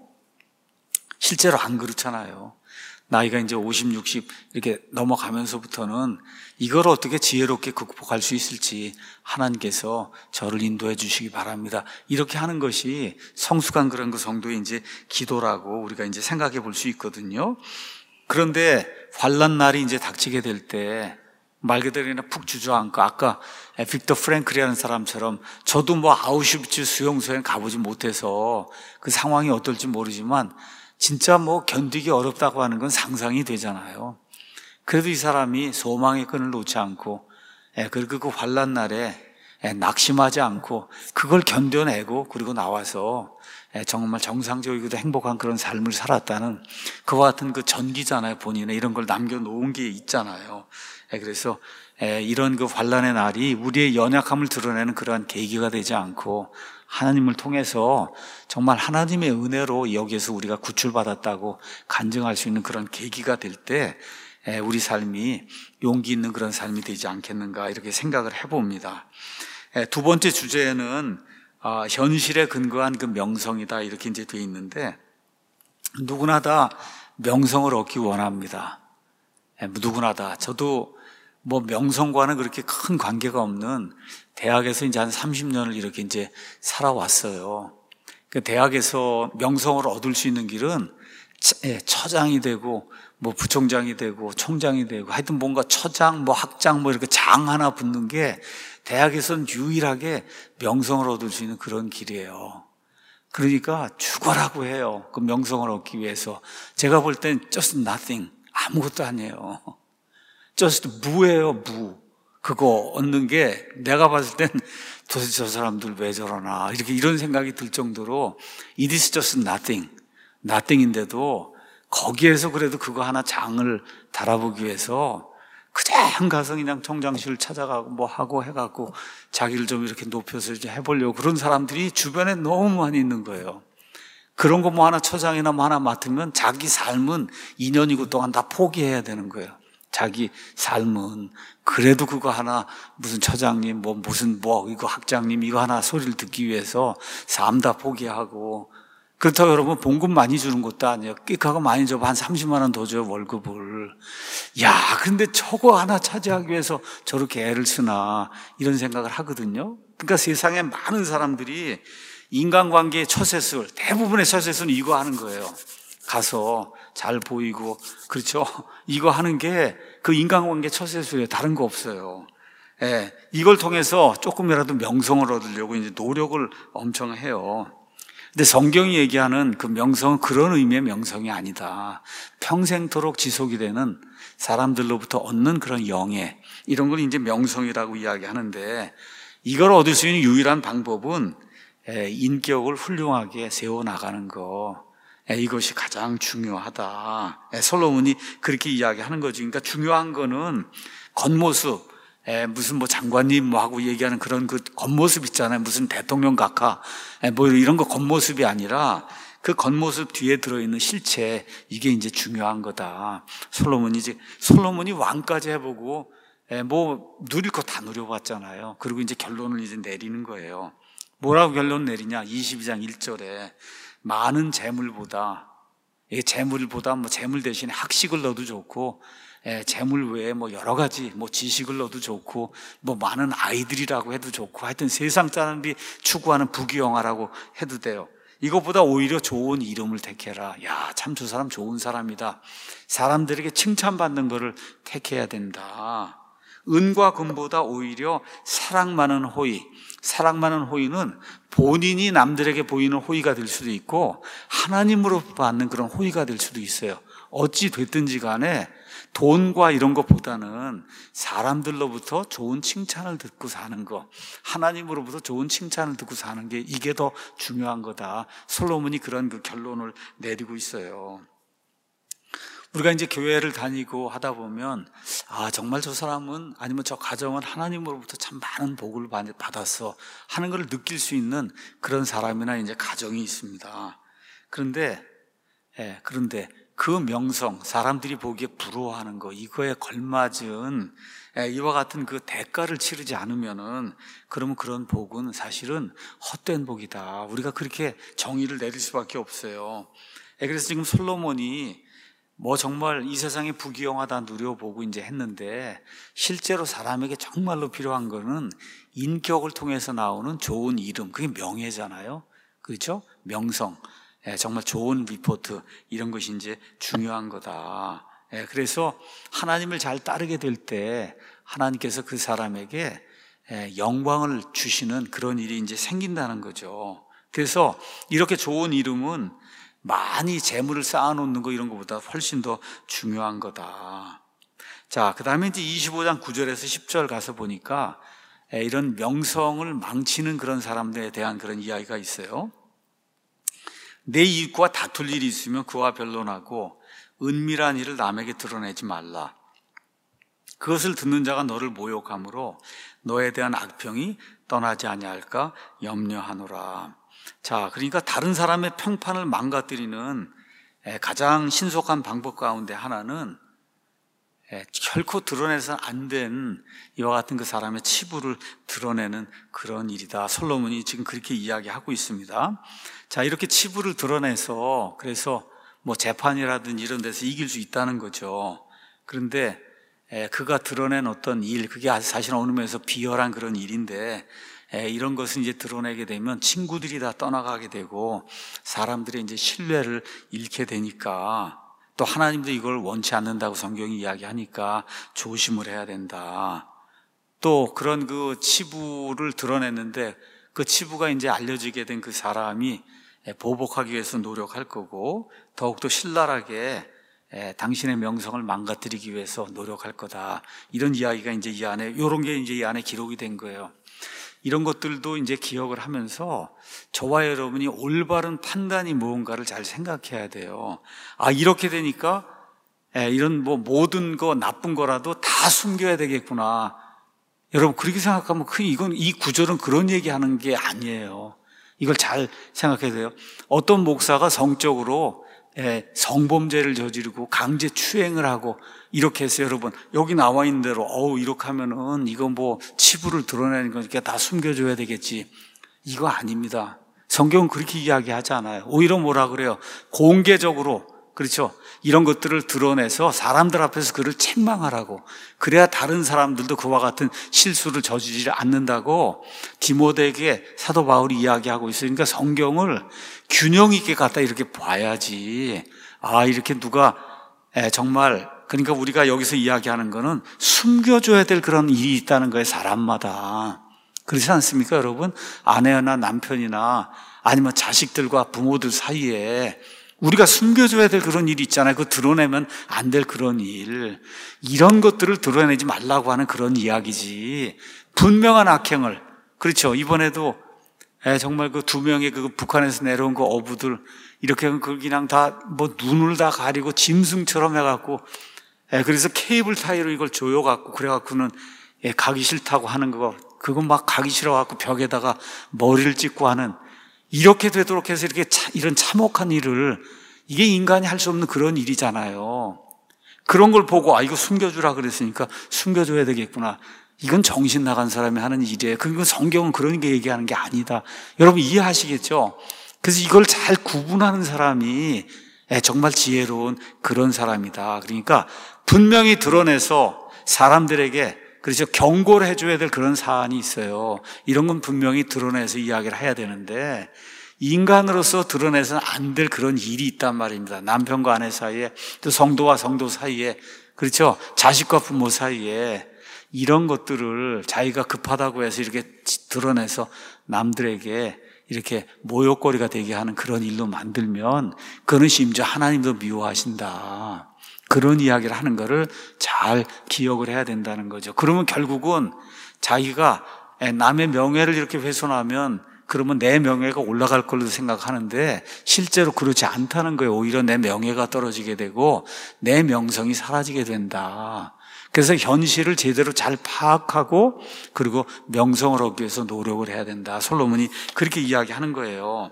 실제로 안 그렇잖아요. 나이가 이제 오십, 육십 이렇게 넘어가면서부터는 이걸 어떻게 지혜롭게 극복할 수 있을지 하나님께서 저를 인도해 주시기 바랍니다. 이렇게 하는 것이 성숙한 그런 그 성도의 이제 기도라고 우리가 이제 생각해 볼 수 있거든요. 그런데 환난 날이 이제 닥치게 될 때 말 그대로 그냥 푹 주저앉고, 아까 빅터 프랭클이라는 사람처럼 저도 뭐 아우슈비츠 수용소에 가보지 못해서 그 상황이 어떨지 모르지만 진짜 뭐 견디기 어렵다고 하는 건 상상이 되잖아요. 그래도 이 사람이 소망의 끈을 놓지 않고, 그리고 그 환난 날에 예, 낙심하지 않고 그걸 견뎌내고 그리고 나와서 예, 정말 정상적이고 행복한 그런 삶을 살았다는 그와 같은 그 전기잖아요. 본인의 이런 걸 남겨놓은 게 있잖아요. 예, 그래서 예, 이런 그 환난의 날이 우리의 연약함을 드러내는 그러한 계기가 되지 않고 하나님을 통해서 정말 하나님의 은혜로 여기에서 우리가 구출받았다고 간증할 수 있는 그런 계기가 될 때 우리 삶이 용기 있는 그런 삶이 되지 않겠는가 이렇게 생각을 해봅니다. 두 번째 주제는 현실에 근거한 그 명성이다 이렇게 이제 되어 있는데 누구나 다 명성을 얻기 원합니다. 누구나 다. 저도 뭐 명성과는 그렇게 큰 관계가 없는 대학에서 이제 한 삼십 년을 이렇게 이제 살아왔어요. 그 대학에서 명성을 얻을 수 있는 길은 처장이 되고 뭐 부총장이 되고 총장이 되고 하여튼 뭔가 처장 뭐 학장 뭐 이렇게 장 하나 붙는 게 대학에서는 유일하게 명성을 얻을 수 있는 그런 길이에요. 그러니까 죽어라고 해요. 그 명성을 얻기 위해서. 제가 볼 땐 just nothing, 아무것도 아니에요. just 무예요, 무. 그거 얻는 게 내가 봤을 땐 도대체 저 사람들 왜 저러나 이렇게 이런 생각이 들 정도로 it is just nothing, nothing인데도 거기에서 그래도 그거 하나 장을 달아보기 위해서 그냥 가서 그냥 총장실 찾아가고 뭐 하고 해갖고 자기를 좀 이렇게 높여서 이제 해보려고 그런 사람들이 주변에 너무 많이 있는 거예요. 그런 거 뭐 하나 처장이나 뭐 하나 맡으면 자기 삶은 이 년이고 동안 다 포기해야 되는 거예요. 자기 삶은 그래도 그거 하나 무슨 처장님 뭐 무슨 뭐 이거 학장님 이거 하나 소리를 듣기 위해서 삶 다 포기하고 그렇다고 여러분 봉급 많이 주는 것도 아니에요. 끽하고 많이 줘 한 삼십만 원 더 줘요 월급을. 야 근데 저거 하나 차지하기 위해서 저렇게 애를 쓰나 이런 생각을 하거든요. 그러니까 세상에 많은 사람들이 인간관계의 처세술 대부분의 처세술은 이거 하는 거예요. 가서 잘 보이고 그렇죠. 이거 하는 게 그 인간관계 처세술이에요. 다른 거 없어요. 예, 이걸 통해서 조금이라도 명성을 얻으려고 이제 노력을 엄청 해요. 근데 성경이 얘기하는 그 명성은 그런 의미의 명성이 아니다. 평생토록 지속이 되는 사람들로부터 얻는 그런 영예 이런 걸 이제 명성이라고 이야기하는데 이걸 얻을 수 있는 유일한 방법은 인격을 훌륭하게 세워나가는 거. 이것이 가장 중요하다. 솔로몬이 그렇게 이야기하는 거지. 그러니까 중요한 거는 겉모습, 무슨 뭐 장관님 뭐 하고 얘기하는 그런 그 겉모습 있잖아요. 무슨 대통령 각하, 뭐 이런 거 겉모습이 아니라 그 겉모습 뒤에 들어있는 실체, 이게 이제 중요한 거다. 솔로몬이 이제, 솔로몬이 왕까지 해보고, 뭐 누릴 거 다 누려봤잖아요. 그리고 이제 결론을 이제 내리는 거예요. 뭐라고 결론 내리냐? 이십이 장 일 절에. 많은 재물보다, 재물보다 뭐 재물 대신에 학식을 넣어도 좋고, 재물 외에 뭐 여러 가지 뭐 지식을 넣어도 좋고, 뭐 많은 아이들이라고 해도 좋고, 하여튼 세상 사람들이 추구하는 부귀영화라고 해도 돼요. 이것보다 오히려 좋은 이름을 택해라. 야, 참 저 사람 좋은 사람이다. 사람들에게 칭찬받는 것을 택해야 된다. 은과 금보다 오히려 사랑 많은 호의, 사랑 많은 호의는 본인이 남들에게 보이는 호의가 될 수도 있고 하나님으로 받는 그런 호의가 될 수도 있어요. 어찌 됐든지 간에 돈과 이런 것보다는 사람들로부터 좋은 칭찬을 듣고 사는 거, 하나님으로부터 좋은 칭찬을 듣고 사는 게 이게 더 중요한 거다. 솔로몬이 그런 그 결론을 내리고 있어요. 우리가 이제 교회를 다니고 하다 보면 아 정말 저 사람은 아니면 저 가정은 하나님으로부터 참 많은 복을 받았어 하는 걸 느낄 수 있는 그런 사람이나 이제 가정이 있습니다. 그런데 예, 그런데 그 명성, 사람들이 보기에 부러워하는 거, 이거에 걸맞은 예, 이와 같은 그 대가를 치르지 않으면은 그러면 그런 복은 사실은 헛된 복이다. 우리가 그렇게 정의를 내릴 수밖에 없어요. 예, 그래서 지금 솔로몬이 뭐 정말 이 세상에 부귀영화다 누려보고 이제 했는데 실제로 사람에게 정말로 필요한 거는 인격을 통해서 나오는 좋은 이름, 그게 명예잖아요. 그렇죠? 명성, 예, 정말 좋은 리포트 이런 것이 이제 중요한 거다. 예, 그래서 하나님을 잘 따르게 될 때 하나님께서 그 사람에게 예, 영광을 주시는 그런 일이 이제 생긴다는 거죠. 그래서 이렇게 좋은 이름은 많이 재물을 쌓아놓는 거 이런 것보다 훨씬 더 중요한 거다. 자, 그 다음에 이제 이십오 장 구 절에서 십 절 가서 보니까 이런 명성을 망치는 그런 사람들에 대한 그런 이야기가 있어요. 내 이웃과 다툴 일이 있으면 그와 변론하고 은밀한 일을 남에게 드러내지 말라. 그것을 듣는 자가 너를 모욕함으로 너에 대한 악평이 떠나지 아니할까 염려하노라. 자, 그러니까 다른 사람의 평판을 망가뜨리는 가장 신속한 방법 가운데 하나는 결코 드러내서는 안 된 이와 같은 그 사람의 치부를 드러내는 그런 일이다. 솔로몬이 지금 그렇게 이야기하고 있습니다. 자, 이렇게 치부를 드러내서 그래서 뭐 재판이라든지 이런 데서 이길 수 있다는 거죠. 그런데 그가 드러낸 어떤 일, 그게 사실 어느 면에서 비열한 그런 일인데 이런 것을 이제 드러내게 되면 친구들이 다 떠나가게 되고 사람들의 이제 신뢰를 잃게 되니까, 또 하나님도 이걸 원치 않는다고 성경이 이야기하니까 조심을 해야 된다. 또 그런 그 치부를 드러냈는데 그 치부가 이제 알려지게 된 그 사람이 보복하기 위해서 노력할 거고 더욱더 신랄하게 당신의 명성을 망가뜨리기 위해서 노력할 거다. 이런 이야기가 이제 이 안에, 이런 게 이제 이 안에 기록이 된 거예요. 이런 것들도 이제 기억을 하면서 저와 여러분이 올바른 판단이 무언가를 잘 생각해야 돼요. 아, 이렇게 되니까 이런 뭐 모든 거 나쁜 거라도 다 숨겨야 되겠구나. 여러분 그렇게 생각하면 그 이건 이 구절은 그런 얘기하는 게 아니에요. 이걸 잘 생각해야 돼요. 어떤 목사가 성적으로 성범죄를 저지르고 강제 추행을 하고 이렇게 해서 여러분 여기 나와 있는 대로 어우 이렇게 하면은 이건 뭐 치부를 드러내는 거니까 다 숨겨줘야 되겠지, 이거 아닙니다. 성경은 그렇게 이야기하지 않아요. 오히려 뭐라 그래요? 공개적으로, 그렇죠? 이런 것들을 드러내서 사람들 앞에서 그를 책망하라고. 그래야 다른 사람들도 그와 같은 실수를 저지르지 않는다고 디모데에게 사도 바울이 이야기하고 있어요. 그러니까 성경을 균형 있게 갖다 이렇게 봐야지. 아, 이렇게 누가 정말, 그러니까 우리가 여기서 이야기하는 거는 숨겨줘야 될 그런 일이 있다는 거예요, 사람마다. 그렇지 않습니까, 여러분? 아내나 남편이나 아니면 자식들과 부모들 사이에 우리가 숨겨줘야 될 그런 일이 있잖아요. 그거 드러내면 안 될 그런 일. 이런 것들을 드러내지 말라고 하는 그런 이야기지. 분명한 악행을. 그렇죠. 이번에도 정말 그 두 명의 그 북한에서 내려온 그 어부들, 이렇게 그냥 다 뭐 눈을 다 가리고 짐승처럼 해갖고, 그래서 케이블 타이로 이걸 조여갖고, 그래갖고는 가기 싫다고 하는 거, 그거 막 가기 싫어갖고 벽에다가 머리를 찍고 하는, 이렇게 되도록 해서 이렇게 차, 이런 참혹한 일을, 이게 인간이 할 수 없는 그런 일이잖아요. 그런 걸 보고 아 이거 숨겨주라 그랬으니까 숨겨줘야 되겠구나. 이건 정신 나간 사람이 하는 일이에요. 그리고 성경은 그런 게 얘기하는 게 아니다. 여러분 이해하시겠죠? 그래서 이걸 잘 구분하는 사람이 정말 지혜로운 그런 사람이다. 그러니까 분명히 드러내서 사람들에게, 그래서 경고를 해줘야 될 그런 사안이 있어요. 이런 건 분명히 드러내서 이야기를 해야 되는데 인간으로서 드러내서는 안 될 그런 일이 있단 말입니다. 남편과 아내 사이에, 또 성도와 성도 사이에, 그렇죠? 자식과 부모 사이에 이런 것들을 자기가 급하다고 해서 이렇게 드러내서 남들에게 이렇게 모욕거리가 되게 하는 그런 일로 만들면 그는 심지어 하나님도 미워하신다. 그런 이야기를 하는 거를 잘 기억을 해야 된다는 거죠. 그러면 결국은 자기가 남의 명예를 이렇게 훼손하면 그러면 내 명예가 올라갈 걸로 생각하는데 실제로 그렇지 않다는 거예요. 오히려 내 명예가 떨어지게 되고 내 명성이 사라지게 된다. 그래서 현실을 제대로 잘 파악하고 그리고 명성을 얻기 위해서 노력을 해야 된다. 솔로몬이 그렇게 이야기하는 거예요.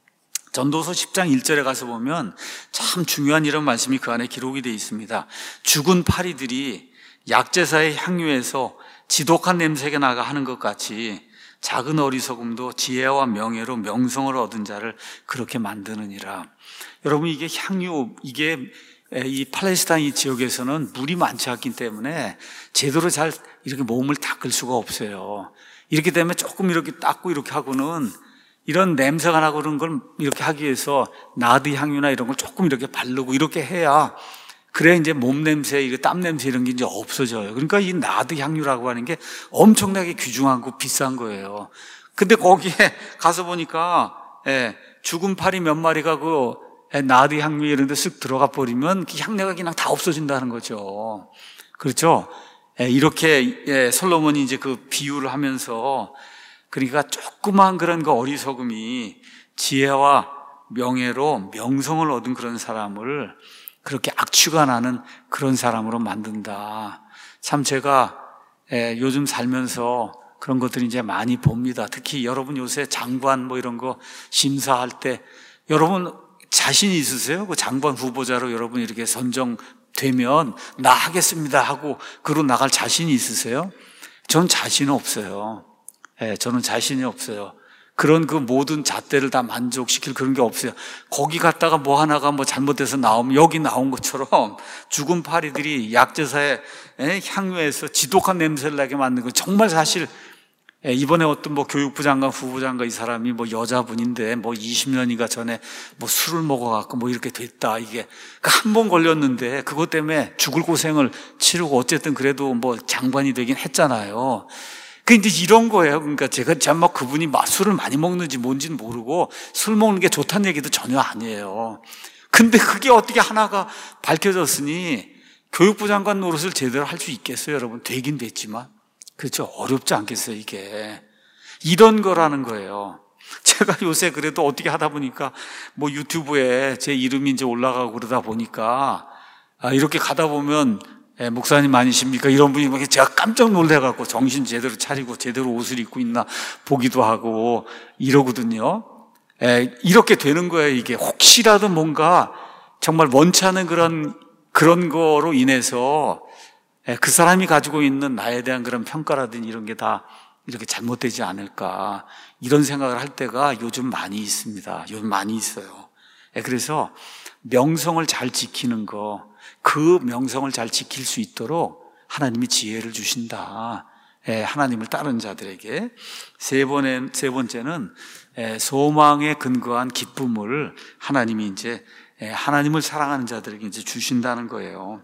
전도서 십 장 일 절에 가서 보면 참 중요한 이런 말씀이 그 안에 기록이 되어 있습니다. 죽은 파리들이 약제사의 향유에서 지독한 냄새가 나가 하는 것 같이 작은 어리석음도 지혜와 명예로 명성을 얻은 자를 그렇게 만드느니라. 여러분 이게 향유, 이게 이 팔레스타인 지역에서는 물이 많지 않기 때문에 제대로 잘 이렇게 몸을 닦을 수가 없어요. 이렇게 되면 조금 이렇게 닦고 이렇게 하고는 이런 냄새가 나고 그런 걸 이렇게 하기 위해서 나드 향유나 이런 걸 조금 이렇게 바르고 이렇게 해야, 그래 이제 몸 냄새, 이거 땀 냄새 이런 게 이제 없어져요. 그러니까 이 나드 향유라고 하는 게 엄청나게 귀중하고 비싼 거예요. 근데 거기에 가서 보니까 예, 죽은 파리 몇 마리가 그 나드 향유 이런 데 쓱 들어가 버리면 그 향내가 그냥 다 없어진다는 거죠. 그렇죠? 이렇게 솔로몬이 이제 그 비유를 하면서, 그러니까 조그만 그런 그 어리석음이 지혜와 명예로 명성을 얻은 그런 사람을 그렇게 악취가 나는 그런 사람으로 만든다. 참 제가 요즘 살면서 그런 것들이 이제 많이 봅니다. 특히 여러분 요새 장관 뭐 이런 거 심사할 때 여러분 자신이 있으세요? 그 장관 후보자로 여러분 이렇게 선정되면 나 하겠습니다 하고 그러고 나갈 자신이 있으세요? 전 자신은 없어요. 예, 저는 자신이 없어요. 그런 그 모든 잣대를 다 만족시킬 그런 게 없어요. 거기 갔다가 뭐 하나가 뭐 잘못돼서 나오면 여기 나온 것처럼 죽은 파리들이 약재사의 향유에서 지독한 냄새를 나게 만든 거 정말 사실 이번에 어떤 뭐 교육부 장관, 후보 장관 이 사람이 뭐 여자분인데 뭐 이십 년인가 전에 뭐 술을 먹어갖고 뭐 이렇게 됐다. 이게 한 번 걸렸는데 그것 때문에 죽을 고생을 치르고 어쨌든 그래도 뭐 장관이 되긴 했잖아요. 근데 이런 거예요. 그러니까 제가 참 막 그분이 술을 많이 먹는지 뭔지는 모르고 술 먹는 게 좋다는 얘기도 전혀 아니에요. 근데 그게 어떻게 하나가 밝혀졌으니 교육부 장관 노릇을 제대로 할 수 있겠어요, 여러분? 되긴 됐지만. 그렇죠. 어렵지 않겠어요, 이게. 이런 거라는 거예요. 제가 요새 그래도 어떻게 하다 보니까 뭐 유튜브에 제 이름이 이제 올라가고 그러다 보니까 아, 이렇게 가다 보면 예, 목사님 아니십니까? 이런 분이 막 제가 깜짝 놀래갖고 정신 제대로 차리고 제대로 옷을 입고 있나 보기도 하고 이러거든요. 예, 이렇게 되는 거예요, 이게. 혹시라도 뭔가 정말 원치 않은 그런, 그런 거로 인해서 예, 그 사람이 가지고 있는 나에 대한 그런 평가라든지 이런 게 다 이렇게 잘못되지 않을까. 이런 생각을 할 때가 요즘 많이 있습니다. 요즘 많이 있어요. 예, 그래서 명성을 잘 지키는 거, 그 명성을 잘 지킬 수 있도록 하나님이 지혜를 주신다. 예, 하나님을 따르는 자들에게. 세 번에, 세 번째는 예, 소망에 근거한 기쁨을 하나님이 이제 예, 하나님을 사랑하는 자들에게 이제 주신다는 거예요.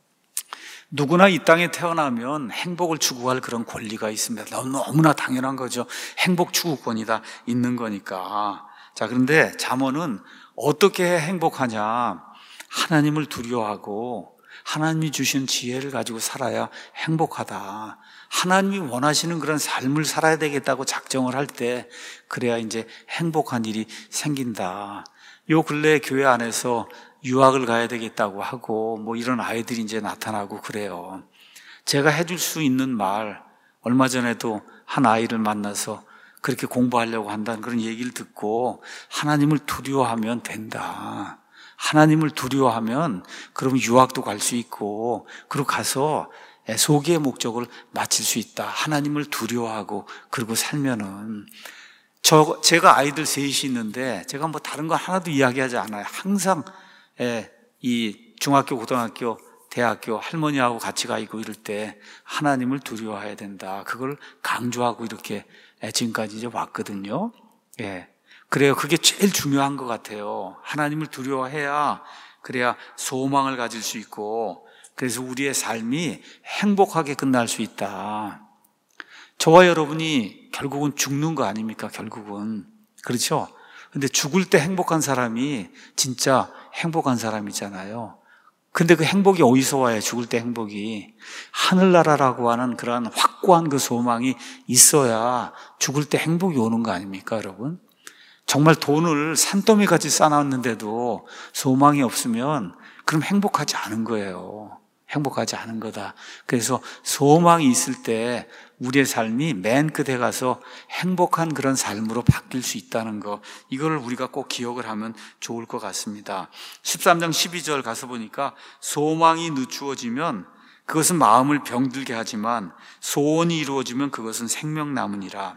누구나 이 땅에 태어나면 행복을 추구할 그런 권리가 있습니다. 너무나 당연한 거죠. 행복 추구권이 다 있는 거니까. 자, 그런데 잠언은 어떻게 행복하냐? 하나님을 두려워하고 하나님이 주신 지혜를 가지고 살아야 행복하다. 하나님이 원하시는 그런 삶을 살아야 되겠다고 작정을 할 때 그래야 이제 행복한 일이 생긴다. 요 근래 교회 안에서 유학을 가야 되겠다고 하고 뭐 이런 아이들이 이제 나타나고 그래요. 제가 해줄 수 있는 말, 얼마 전에도 한 아이를 만나서 그렇게 공부하려고 한다는 그런 얘기를 듣고 하나님을 두려워하면 된다. 하나님을 두려워하면 그럼 유학도 갈 수 있고 그리고 가서 소기의 목적을 마칠 수 있다. 하나님을 두려워하고 그러고 살면은 저 제가 아이들 셋이 있는데 제가 뭐 다른 거 하나도 이야기하지 않아요. 항상 이 중학교, 고등학교, 대학교 할머니하고 같이 가 있고 이럴 때 하나님을 두려워해야 된다. 그걸 강조하고 이렇게 지금까지 이제 왔거든요. 예. 그래요. 그게 제일 중요한 것 같아요. 하나님을 두려워해야 그래야 소망을 가질 수 있고 그래서 우리의 삶이 행복하게 끝날 수 있다. 저와 여러분이 결국은 죽는 거 아닙니까? 결국은. 그렇죠? 근데 죽을 때 행복한 사람이 진짜 행복한 사람이잖아요. 근데 그 행복이 어디서 와요? 죽을 때 행복이. 하늘나라라고 하는 그러한 확고한 그 소망이 있어야 죽을 때 행복이 오는 거 아닙니까, 여러분? 정말 돈을 산더미같이 쌓아놨는데도 소망이 없으면 그럼 행복하지 않은 거예요. 행복하지 않은 거다. 그래서 소망이 있을 때 우리의 삶이 맨 끝에 가서 행복한 그런 삶으로 바뀔 수 있다는 거, 이걸 우리가 꼭 기억을 하면 좋을 것 같습니다. 십삼 장 십이 절 가서 보니까 소망이 늦추어지면 그것은 마음을 병들게 하지만 소원이 이루어지면 그것은 생명 남으니라.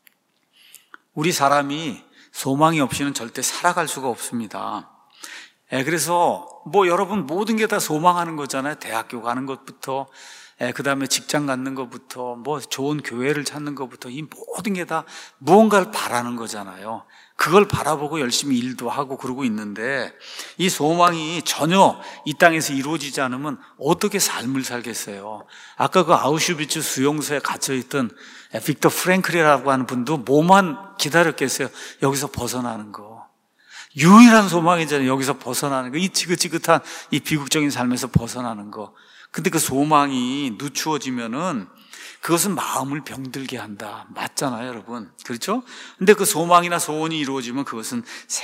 우리 사람이 소망이 없이는 절대 살아갈 수가 없습니다. 예, 그래서 뭐 여러분 모든 게 다 소망하는 거잖아요. 대학교 가는 것부터 예, 그 다음에 직장 갖는 것부터 뭐 좋은 교회를 찾는 것부터 이 모든 게 다 무언가를 바라는 거잖아요. 그걸 바라보고 열심히 일도 하고 그러고 있는데 이 소망이 전혀 이 땅에서 이루어지지 않으면 어떻게 삶을 살겠어요? 아까 그 아우슈비츠 수용소에 gat혀있던 빅터 프랭클이라고 하는 분도 뭐만 기다렸겠어요? 여기서 벗어나는 거. 유일한 소망이잖아요. 여기서 벗어나는 거. 이 지긋지긋한 이 비극적인 삶에서 벗어나는 거. 근데 그 소망이 늦추어지면은 그것은 마음을 병들게 한다. 맞잖아요, 여러분. 그렇죠? 근데 그 소망이나 소원이 이루어지면 그것은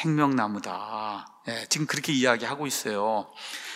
생명나무다. 예, 지금 그렇게 이야기하고 있어요.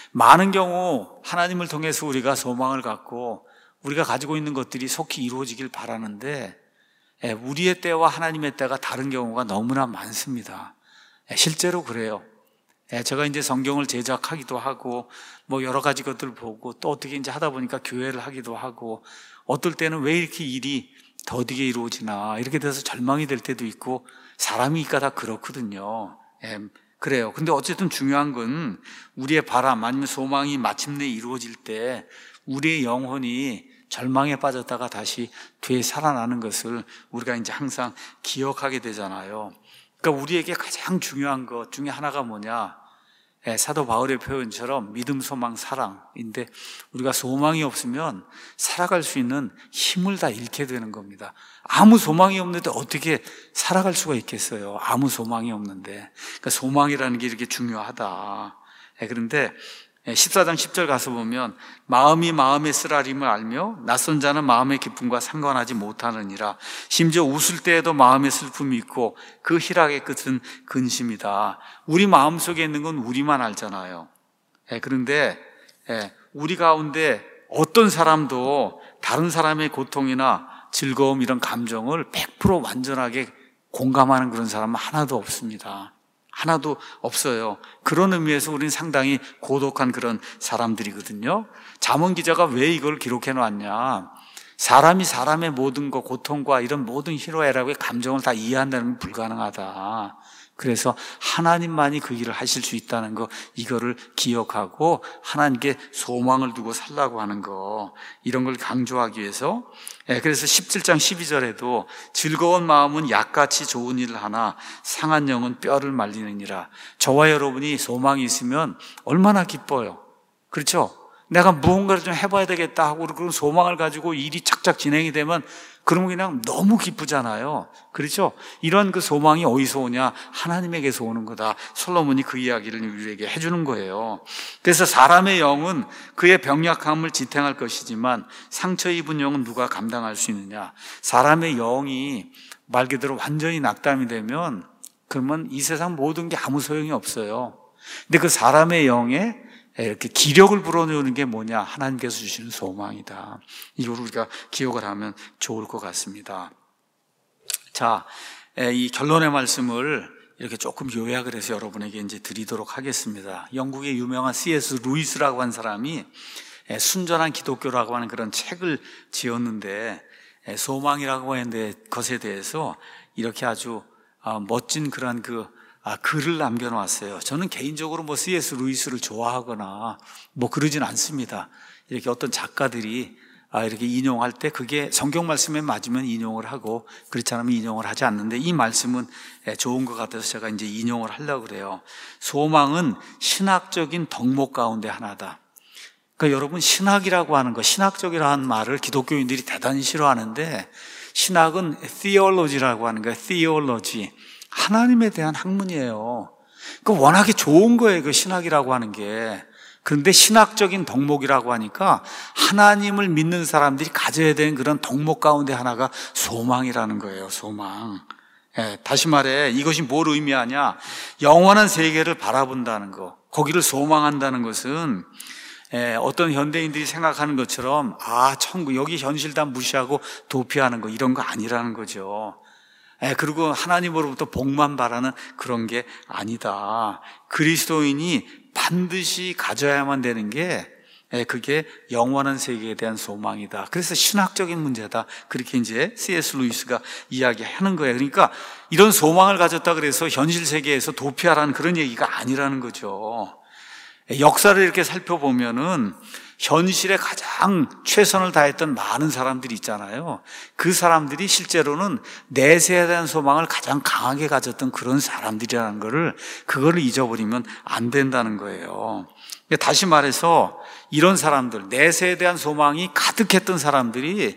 많은 경우 하나님을 통해서 우리가 소망을 갖고 우리가 가지고 있는 것들이 속히 이루어지길 바라는데, 예, 우리의 때와 하나님의 때가 다른 경우가 너무나 많습니다. 예, 실제로 그래요. 예, 제가 이제 성경을 제작하기도 하고 뭐 여러 가지 것들을 보고 또 어떻게 이제 하다 보니까 교회를 하기도 하고, 어떨 때는 왜 이렇게 일이 더디게 이루어지나 이렇게 돼서 절망이 될 때도 있고, 사람이니까 다 그렇거든요. 예, 그래요. 근데 어쨌든 중요한 건 우리의 바람 아니면 소망이 마침내 이루어질 때 우리의 영혼이 절망에 빠졌다가 다시 되살아나는 것을 우리가 이제 항상 기억하게 되잖아요. 그러니까 우리에게 가장 중요한 것 중에 하나가 뭐냐? 예, 사도 바울의 표현처럼 믿음, 소망, 사랑인데, 우리가 소망이 없으면 살아갈 수 있는 힘을 다 잃게 되는 겁니다. 아무 소망이 없는데 어떻게 살아갈 수가 있겠어요? 아무 소망이 없는데. 그러니까 소망이라는 게 이렇게 중요하다. 예, 그런데 십사 장 십 절 가서 보면 마음이 마음의 쓰라림을 알며 낯선 자는 마음의 기쁨과 상관하지 못하느니라. 심지어 웃을 때에도 마음의 슬픔이 있고 그 희락의 끝은 근심이다. 우리 마음속에 있는 건 우리만 알잖아요. 예, 그런데 예, 우리 가운데 어떤 사람도 다른 사람의 고통이나 즐거움 이런 감정을 백 퍼센트 완전하게 공감하는 그런 사람은 하나도 없습니다. 하나도 없어요. 그런 의미에서 우리는 상당히 고독한 그런 사람들이거든요. 잠언 기자가 왜 이걸 기록해 놨냐? 사람이 사람의 모든 것, 고통과 이런 모든 희로애락의 감정을 다 이해한다는 건 불가능하다. 그래서 하나님만이 그 일을 하실 수 있다는 거, 이거를 기억하고 하나님께 소망을 두고 살라고 하는 거, 이런 걸 강조하기 위해서, 그래서 십칠 장 십이 절에도 즐거운 마음은 약같이 좋은 일을 하나 상한 영은 뼈를 말리느니라. 저와 여러분이 소망이 있으면 얼마나 기뻐요. 그렇죠? 내가 무언가를 좀 해봐야 되겠다 하고 그런 소망을 가지고 일이 착착 진행이 되면 그러면 그냥 너무 기쁘잖아요. 그렇죠? 이런 그 소망이 어디서 오냐? 하나님에게서 오는 거다. 솔로몬이 그 이야기를 우리에게 해주는 거예요. 그래서 사람의 영은 그의 병약함을 지탱할 것이지만 상처 입은 영은 누가 감당할 수 있느냐? 사람의 영이 말 그대로 완전히 낙담이 되면 그러면 이 세상 모든 게 아무 소용이 없어요. 근데 그 사람의 영에 이렇게 기력을 불어넣는 게 뭐냐? 하나님께서 주시는 소망이다. 이걸 우리가 기억을 하면 좋을 것 같습니다. 자, 이 결론의 말씀을 이렇게 조금 요약을 해서 여러분에게 이제 드리도록 하겠습니다. 영국의 유명한 씨 에스 루이스라고 한 사람이 순전한 기독교라고 하는 그런 책을 지었는데, 소망이라고 하는 것에 대해서 이렇게 아주 멋진 그런 그 아, 글을 남겨놨어요. 저는 개인적으로 뭐 씨 에스 루이스를 좋아하거나 뭐 그러진 않습니다. 이렇게 어떤 작가들이 아, 이렇게 인용할 때 그게 성경 말씀에 맞으면 인용을 하고 그렇지 않으면 인용을 하지 않는데, 이 말씀은 좋은 것 같아서 제가 이제 인용을 하려고 그래요. 소망은 신학적인 덕목 가운데 하나다. 그러니까 여러분, 신학이라고 하는 거, 신학적이라는 말을 기독교인들이 대단히 싫어하는데, 신학은 theology라고 하는 거예요. theology. 하나님에 대한 학문이에요. 그 워낙에 좋은 거예요, 그 신학이라고 하는 게. 그런데 신학적인 덕목이라고 하니까 하나님을 믿는 사람들이 가져야 되는 그런 덕목 가운데 하나가 소망이라는 거예요, 소망. 예, 다시 말해, 이것이 뭘 의미하냐? 영원한 세계를 바라본다는 거, 거기를 소망한다는 것은 예, 어떤 현대인들이 생각하는 것처럼 아, 천국, 여기 현실 다 무시하고 도피하는 거, 이런 거 아니라는 거죠. 예, 그리고 하나님으로부터 복만 바라는 그런 게 아니다. 그리스도인이 반드시 가져야만 되는 게 예, 그게 영원한 세계에 대한 소망이다. 그래서 신학적인 문제다. 그렇게 이제 씨 에스 루이스가 이야기하는 거예요. 그러니까 이런 소망을 가졌다 그래서 현실 세계에서 도피하라는 그런 얘기가 아니라는 거죠. 역사를 이렇게 살펴보면은 현실에 가장 최선을 다했던 많은 사람들이 있잖아요. 그 사람들이 실제로는 내세에 대한 소망을 가장 강하게 가졌던 그런 사람들이라는 거를, 그거를 잊어버리면 안 된다는 거예요. 다시 말해서 이런 사람들, 내세에 대한 소망이 가득했던 사람들이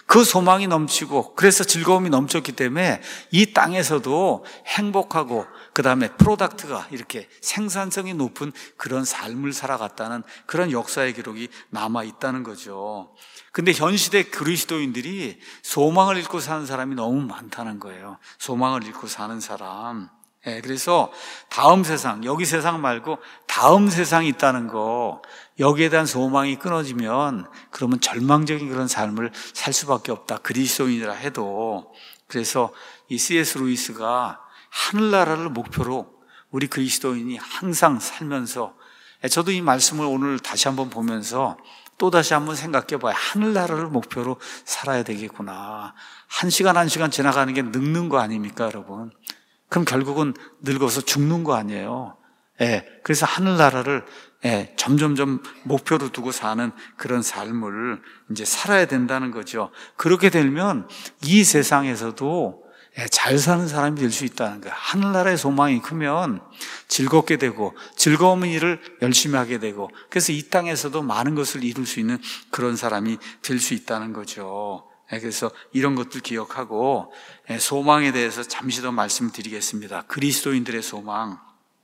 그 소망이 넘치고 그래서 즐거움이 넘쳤기 때문에 이 땅에서도 행복하고 그 다음에 프로덕트가 이렇게 생산성이 높은 그런 삶을 살아갔다는 그런 역사의 기록이 남아있다는 거죠. 근데 현 시대 그리스도인들이 소망을 잃고 사는 사람이 너무 많다는 거예요. 소망을 잃고 사는 사람. 예, 그래서 다음 세상, 여기 세상 말고 다음 세상이 있다는 거, 여기에 대한 소망이 끊어지면 그러면 절망적인 그런 삶을 살 수밖에 없다. 그리스도인이라 해도. 그래서 이 씨에스 루이스가 하늘나라를 목표로 우리 그리스도인이 항상 살면서, 저도 이 말씀을 오늘 다시 한번 보면서 또 다시 한번 생각해 봐요. 하늘나라를 목표로 살아야 되겠구나. 한 시간 한 시간 지나가는 게 늙는 거 아닙니까, 여러분? 그럼 결국은 늙어서 죽는 거 아니에요. 예, 그래서 하늘나라를 예, 점점점 목표로 두고 사는 그런 삶을 이제 살아야 된다는 거죠. 그렇게 되면 이 세상에서도 예, 잘 사는 사람이 될 수 있다는 거예요. 하늘나라의 소망이 크면 즐겁게 되고 즐거운 일을 열심히 하게 되고 그래서 이 땅에서도 많은 것을 이룰 수 있는 그런 사람이 될 수 있다는 거죠. 그래서 이런 것들 기억하고 소망에 대해서 잠시 더 말씀드리겠습니다. 그리스도인들의 소망.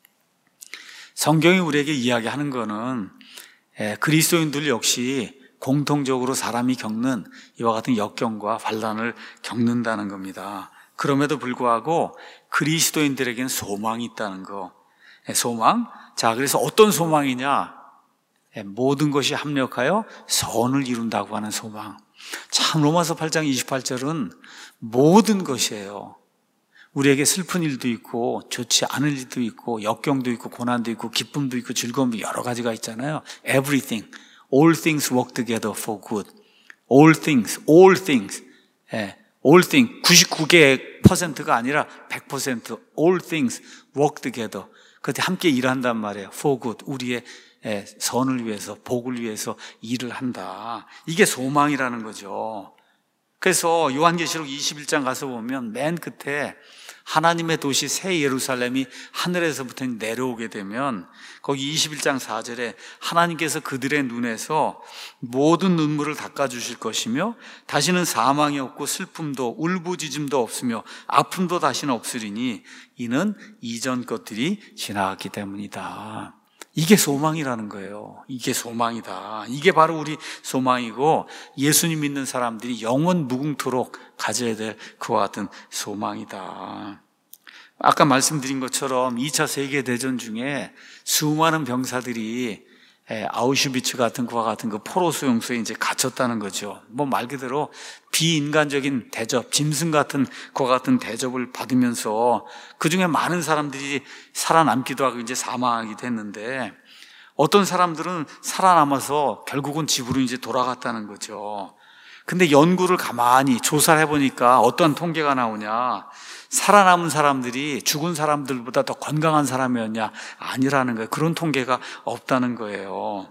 성경이 우리에게 이야기하는 거는 그리스도인들 역시 공통적으로 사람이 겪는 이와 같은 역경과 환난을 겪는다는 겁니다. 그럼에도 불구하고 그리스도인들에게는 소망이 있다는 거. 소망? 자, 그래서 어떤 소망이냐? 모든 것이 합력하여 선을 이룬다고 하는 소망. 참 로마서 팔 장 이십팔 절은 모든 것이에요. 우리에게 슬픈 일도 있고 좋지 않을 일도 있고 역경도 있고 고난도 있고 기쁨도 있고 즐거움도 여러 가지가 있잖아요. Everything, all things work together for good. All things, all things, 예, all things 구십구 개 퍼센트가 아니라 백 퍼센트 all things work together. 그때 함께 일한단 말이에요. For good, 우리의 선을 위해서, 복을 위해서 일을 한다. 이게 소망이라는 거죠. 그래서 요한계시록 이십일 장 가서 보면 맨 끝에 하나님의 도시 새 예루살렘이 하늘에서부터 내려오게 되면 거기 이십일 장 사 절에 하나님께서 그들의 눈에서 모든 눈물을 닦아주실 것이며 다시는 사망이 없고 슬픔도 울부짖음도 없으며 아픔도 다시는 없으리니 이는 이전 것들이 지나갔기 때문이다. 이게 소망이라는 거예요. 이게 소망이다. 이게 바로 우리 소망이고 예수님 믿는 사람들이 영원 무궁토록 가져야 될 그와 같은 소망이다. 아까 말씀드린 것처럼 이 차 세계대전 중에 수많은 병사들이 아우슈비츠 같은 그와 같은 그 포로 수용소에 이제 갇혔다는 거죠. 뭐 말 그대로 비인간적인 대접, 짐승 같은 그와 같은 대접을 받으면서 그 중에 많은 사람들이 살아남기도 하고 이제 사망하기도 했는데 어떤 사람들은 살아남아서 결국은 집으로 이제 돌아갔다는 거죠. 근데 연구를 가만히 조사를 해보니까 어떤 통계가 나오냐. 살아남은 사람들이 죽은 사람들보다 더 건강한 사람이었냐? 아니라는 거예요. 그런 통계가 없다는 거예요.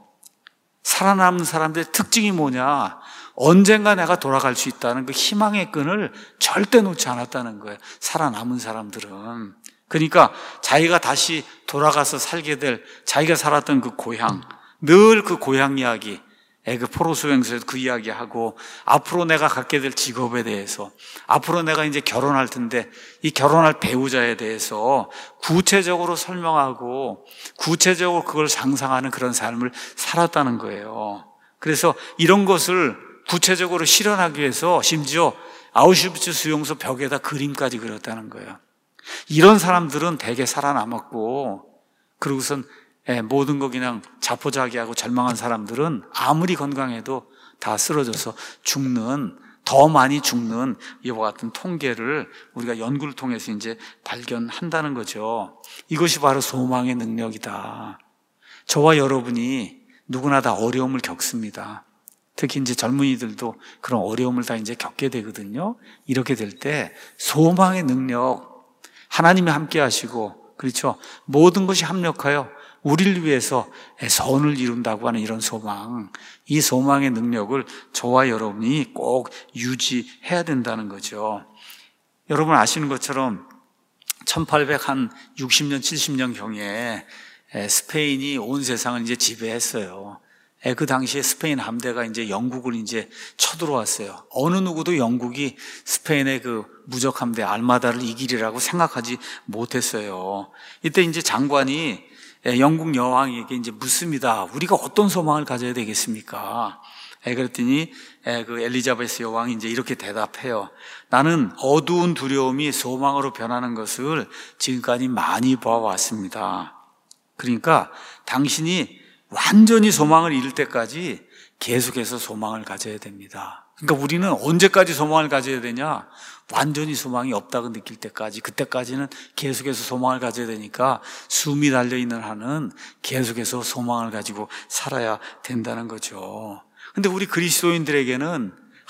살아남은 사람들의 특징이 뭐냐? 언젠가 내가 돌아갈 수 있다는 그 희망의 끈을 절대 놓지 않았다는 거예요. 살아남은 사람들은. 그러니까 자기가 다시 돌아가서 살게 될 자기가 살았던 그 고향, 늘 그 고향 이야기, 그 포로 수용소에서 그 이야기하고 앞으로 내가 갖게 될 직업에 대해서 앞으로 내가 이제 결혼할 텐데 이 결혼할 배우자에 대해서 구체적으로 설명하고 구체적으로 그걸 상상하는 그런 삶을 살았다는 거예요. 그래서 이런 것을 구체적으로 실현하기 위해서 심지어 아우슈비츠 수용소 벽에다 그림까지 그렸다는 거예요. 이런 사람들은 대개 살아남았고 그러고선 예, 모든 거 그냥 자포자기하고 절망한 사람들은 아무리 건강해도 다 쓰러져서 죽는, 더 많이 죽는 이와 같은 통계를 우리가 연구를 통해서 이제 발견한다는 거죠. 이것이 바로 소망의 능력이다. 저와 여러분이 누구나 다 어려움을 겪습니다. 특히 이제 젊은이들도 그런 어려움을 다 이제 겪게 되거든요. 이렇게 될 때 소망의 능력, 하나님이 함께 하시고, 그렇죠. 모든 것이 합력하여 우리를 위해서 선을 이룬다고 하는 이런 소망, 이 소망의 능력을 저와 여러분이 꼭 유지해야 된다는 거죠. 여러분 아시는 것처럼 천팔백육십 년, 칠십 년경에 스페인이 온 세상을 이제 지배했어요. 그 당시에 스페인 함대가 이제 영국을 이제 쳐들어왔어요. 어느 누구도 영국이 스페인의 그 무적 함대 알마다를 이기리라고 생각하지 못했어요. 이때 이제 장관이 영국 여왕에게 이제 묻습니다. 우리가 어떤 소망을 가져야 되겠습니까? 그랬더니 그 엘리자베스 여왕이 이제 이렇게 대답해요. 나는 어두운 두려움이 소망으로 변하는 것을 지금까지 많이 보아왔습니다. 그러니까 당신이 완전히 소망을 잃을 때까지 계속해서 소망을 가져야 됩니다. 그러니까 우리는 언제까지 소망을 가져야 되냐? 완전히 소망이 없다고 느낄 때까지, 그때까지는 계속해서 소망을 가져야 되니까 숨이 달려있는 한은 계속해서 소망을 가지고 살아야 된다는 거죠. 근데 우리 그리스도인들에게는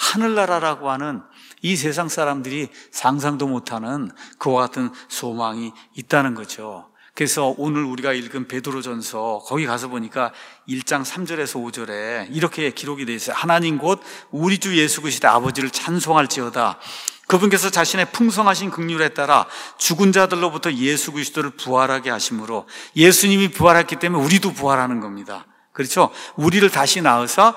하늘나라라고 하는 이 세상 사람들이 상상도 못하는 그와 같은 소망이 있다는 거죠. 그래서 오늘 우리가 읽은 베드로전서 거기 가서 보니까 일 장 삼 절에서 오 절에 이렇게 기록이 되어 있어요. 하나님 곧 우리 주 예수 그리스도의 아버지를 찬송할지어다. 그분께서 자신의 풍성하신 긍휼에 따라 죽은 자들로부터 예수 그리스도를 부활하게 하심으로, 예수님이 부활했기 때문에 우리도 부활하는 겁니다. 그렇죠? 우리를 다시 낳으사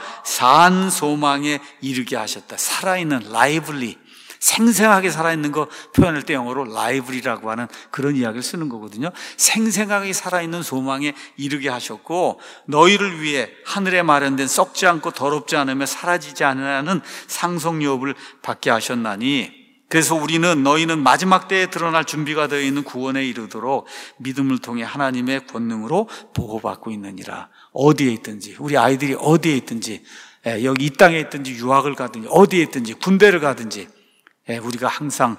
산 소망에 이르게 하셨다. 살아있는 라이블리, 생생하게 살아있는 거 표현할 때 영어로 라이블리라고 하는 그런 이야기를 쓰는 거거든요. 생생하게 살아있는 소망에 이르게 하셨고, 너희를 위해 하늘에 마련된 썩지 않고 더럽지 않으며 사라지지 않는 상속유업을 받게 하셨나니, 그래서 우리는 너희는 마지막 때에 드러날 준비가 되어 있는 구원에 이르도록 믿음을 통해 하나님의 권능으로 보호받고 있느니라. 어디에 있든지, 우리 아이들이 어디에 있든지, 여기 이 땅에 있든지 유학을 가든지 어디에 있든지 군대를 가든지 우리가 항상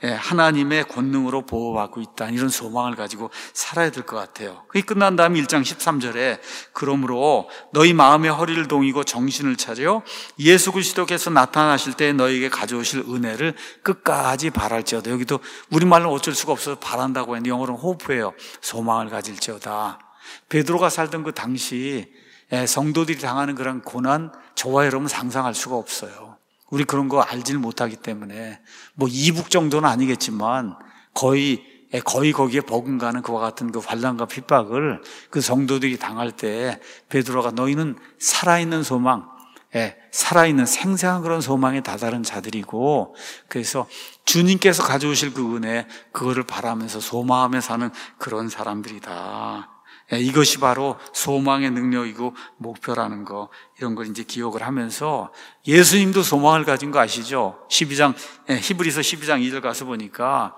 하나님의 권능으로 보호받고 있다는 이런 소망을 가지고 살아야 될 것 같아요. 그게 끝난 다음에 일 장 십삼 절에 그러므로 너희 마음의 허리를 동이고 정신을 차려 예수 그리스도께서 나타나실 때 너희에게 가져오실 은혜를 끝까지 바랄지어다. 여기도 우리말로 어쩔 수가 없어서 바란다고 했는데 영어로는 호프예요. 소망을 가질지어다. 베드로가 살던 그 당시 성도들이 당하는 그런 고난, 저와 여러분 상상할 수가 없어요. 우리 그런 거 알지를 못하기 때문에 뭐 이북 정도는 아니겠지만 거의 거의 거기에 버금가는 그와 같은 그 환난과 핍박을 그 성도들이 당할 때 베드로가 너희는 살아있는 소망, 살아있는 생생한 그런 소망에 다다른 자들이고, 그래서 주님께서 가져오실 그 은혜, 그거를 바라면서 소망하며 사는 그런 사람들이다. 이것이 바로 소망의 능력이고 목표라는 거, 이런 걸 이제 기억을 하면서, 예수님도 소망을 가진 거 아시죠? 십이 장, 히브리서 십이 장 이 절 가서 보니까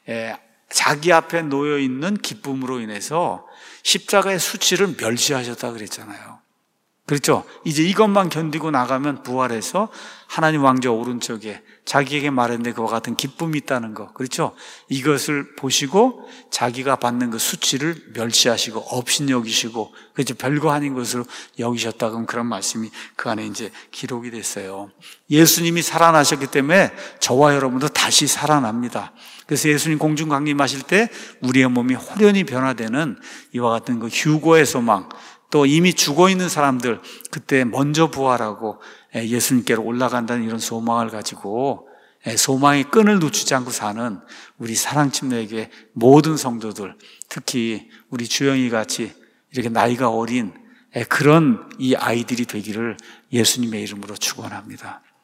자기 앞에 놓여 있는 기쁨으로 인해서 십자가의 수치를 멸시하셨다 그랬잖아요. 그렇죠? 이제 이것만 견디고 나가면 부활해서 하나님 왕좌 오른쪽에 자기에게 말했는데 그와 같은 기쁨이 있다는 거. 그렇죠? 이것을 보시고 자기가 받는 그 수치를 멸시하시고 업신여기시고, 그렇죠? 별거 아닌 것으로 여기셨다. 그럼 그런 말씀이 그 안에 이제 기록이 됐어요. 예수님이 살아나셨기 때문에 저와 여러분도 다시 살아납니다. 그래서 예수님 공중 강림하실 때 우리의 몸이 호련히 변화되는 이와 같은 그 휴거의 소망, 또 이미 죽어있는 사람들 그때 먼저 부활하고 예수님께로 올라간다는 이런 소망을 가지고 소망의 끈을 놓치지 않고 사는 우리 사랑침례교회 모든 성도들, 특히 우리 주영이 같이 이렇게 나이가 어린 그런 이 아이들이 되기를 예수님의 이름으로 축원합니다.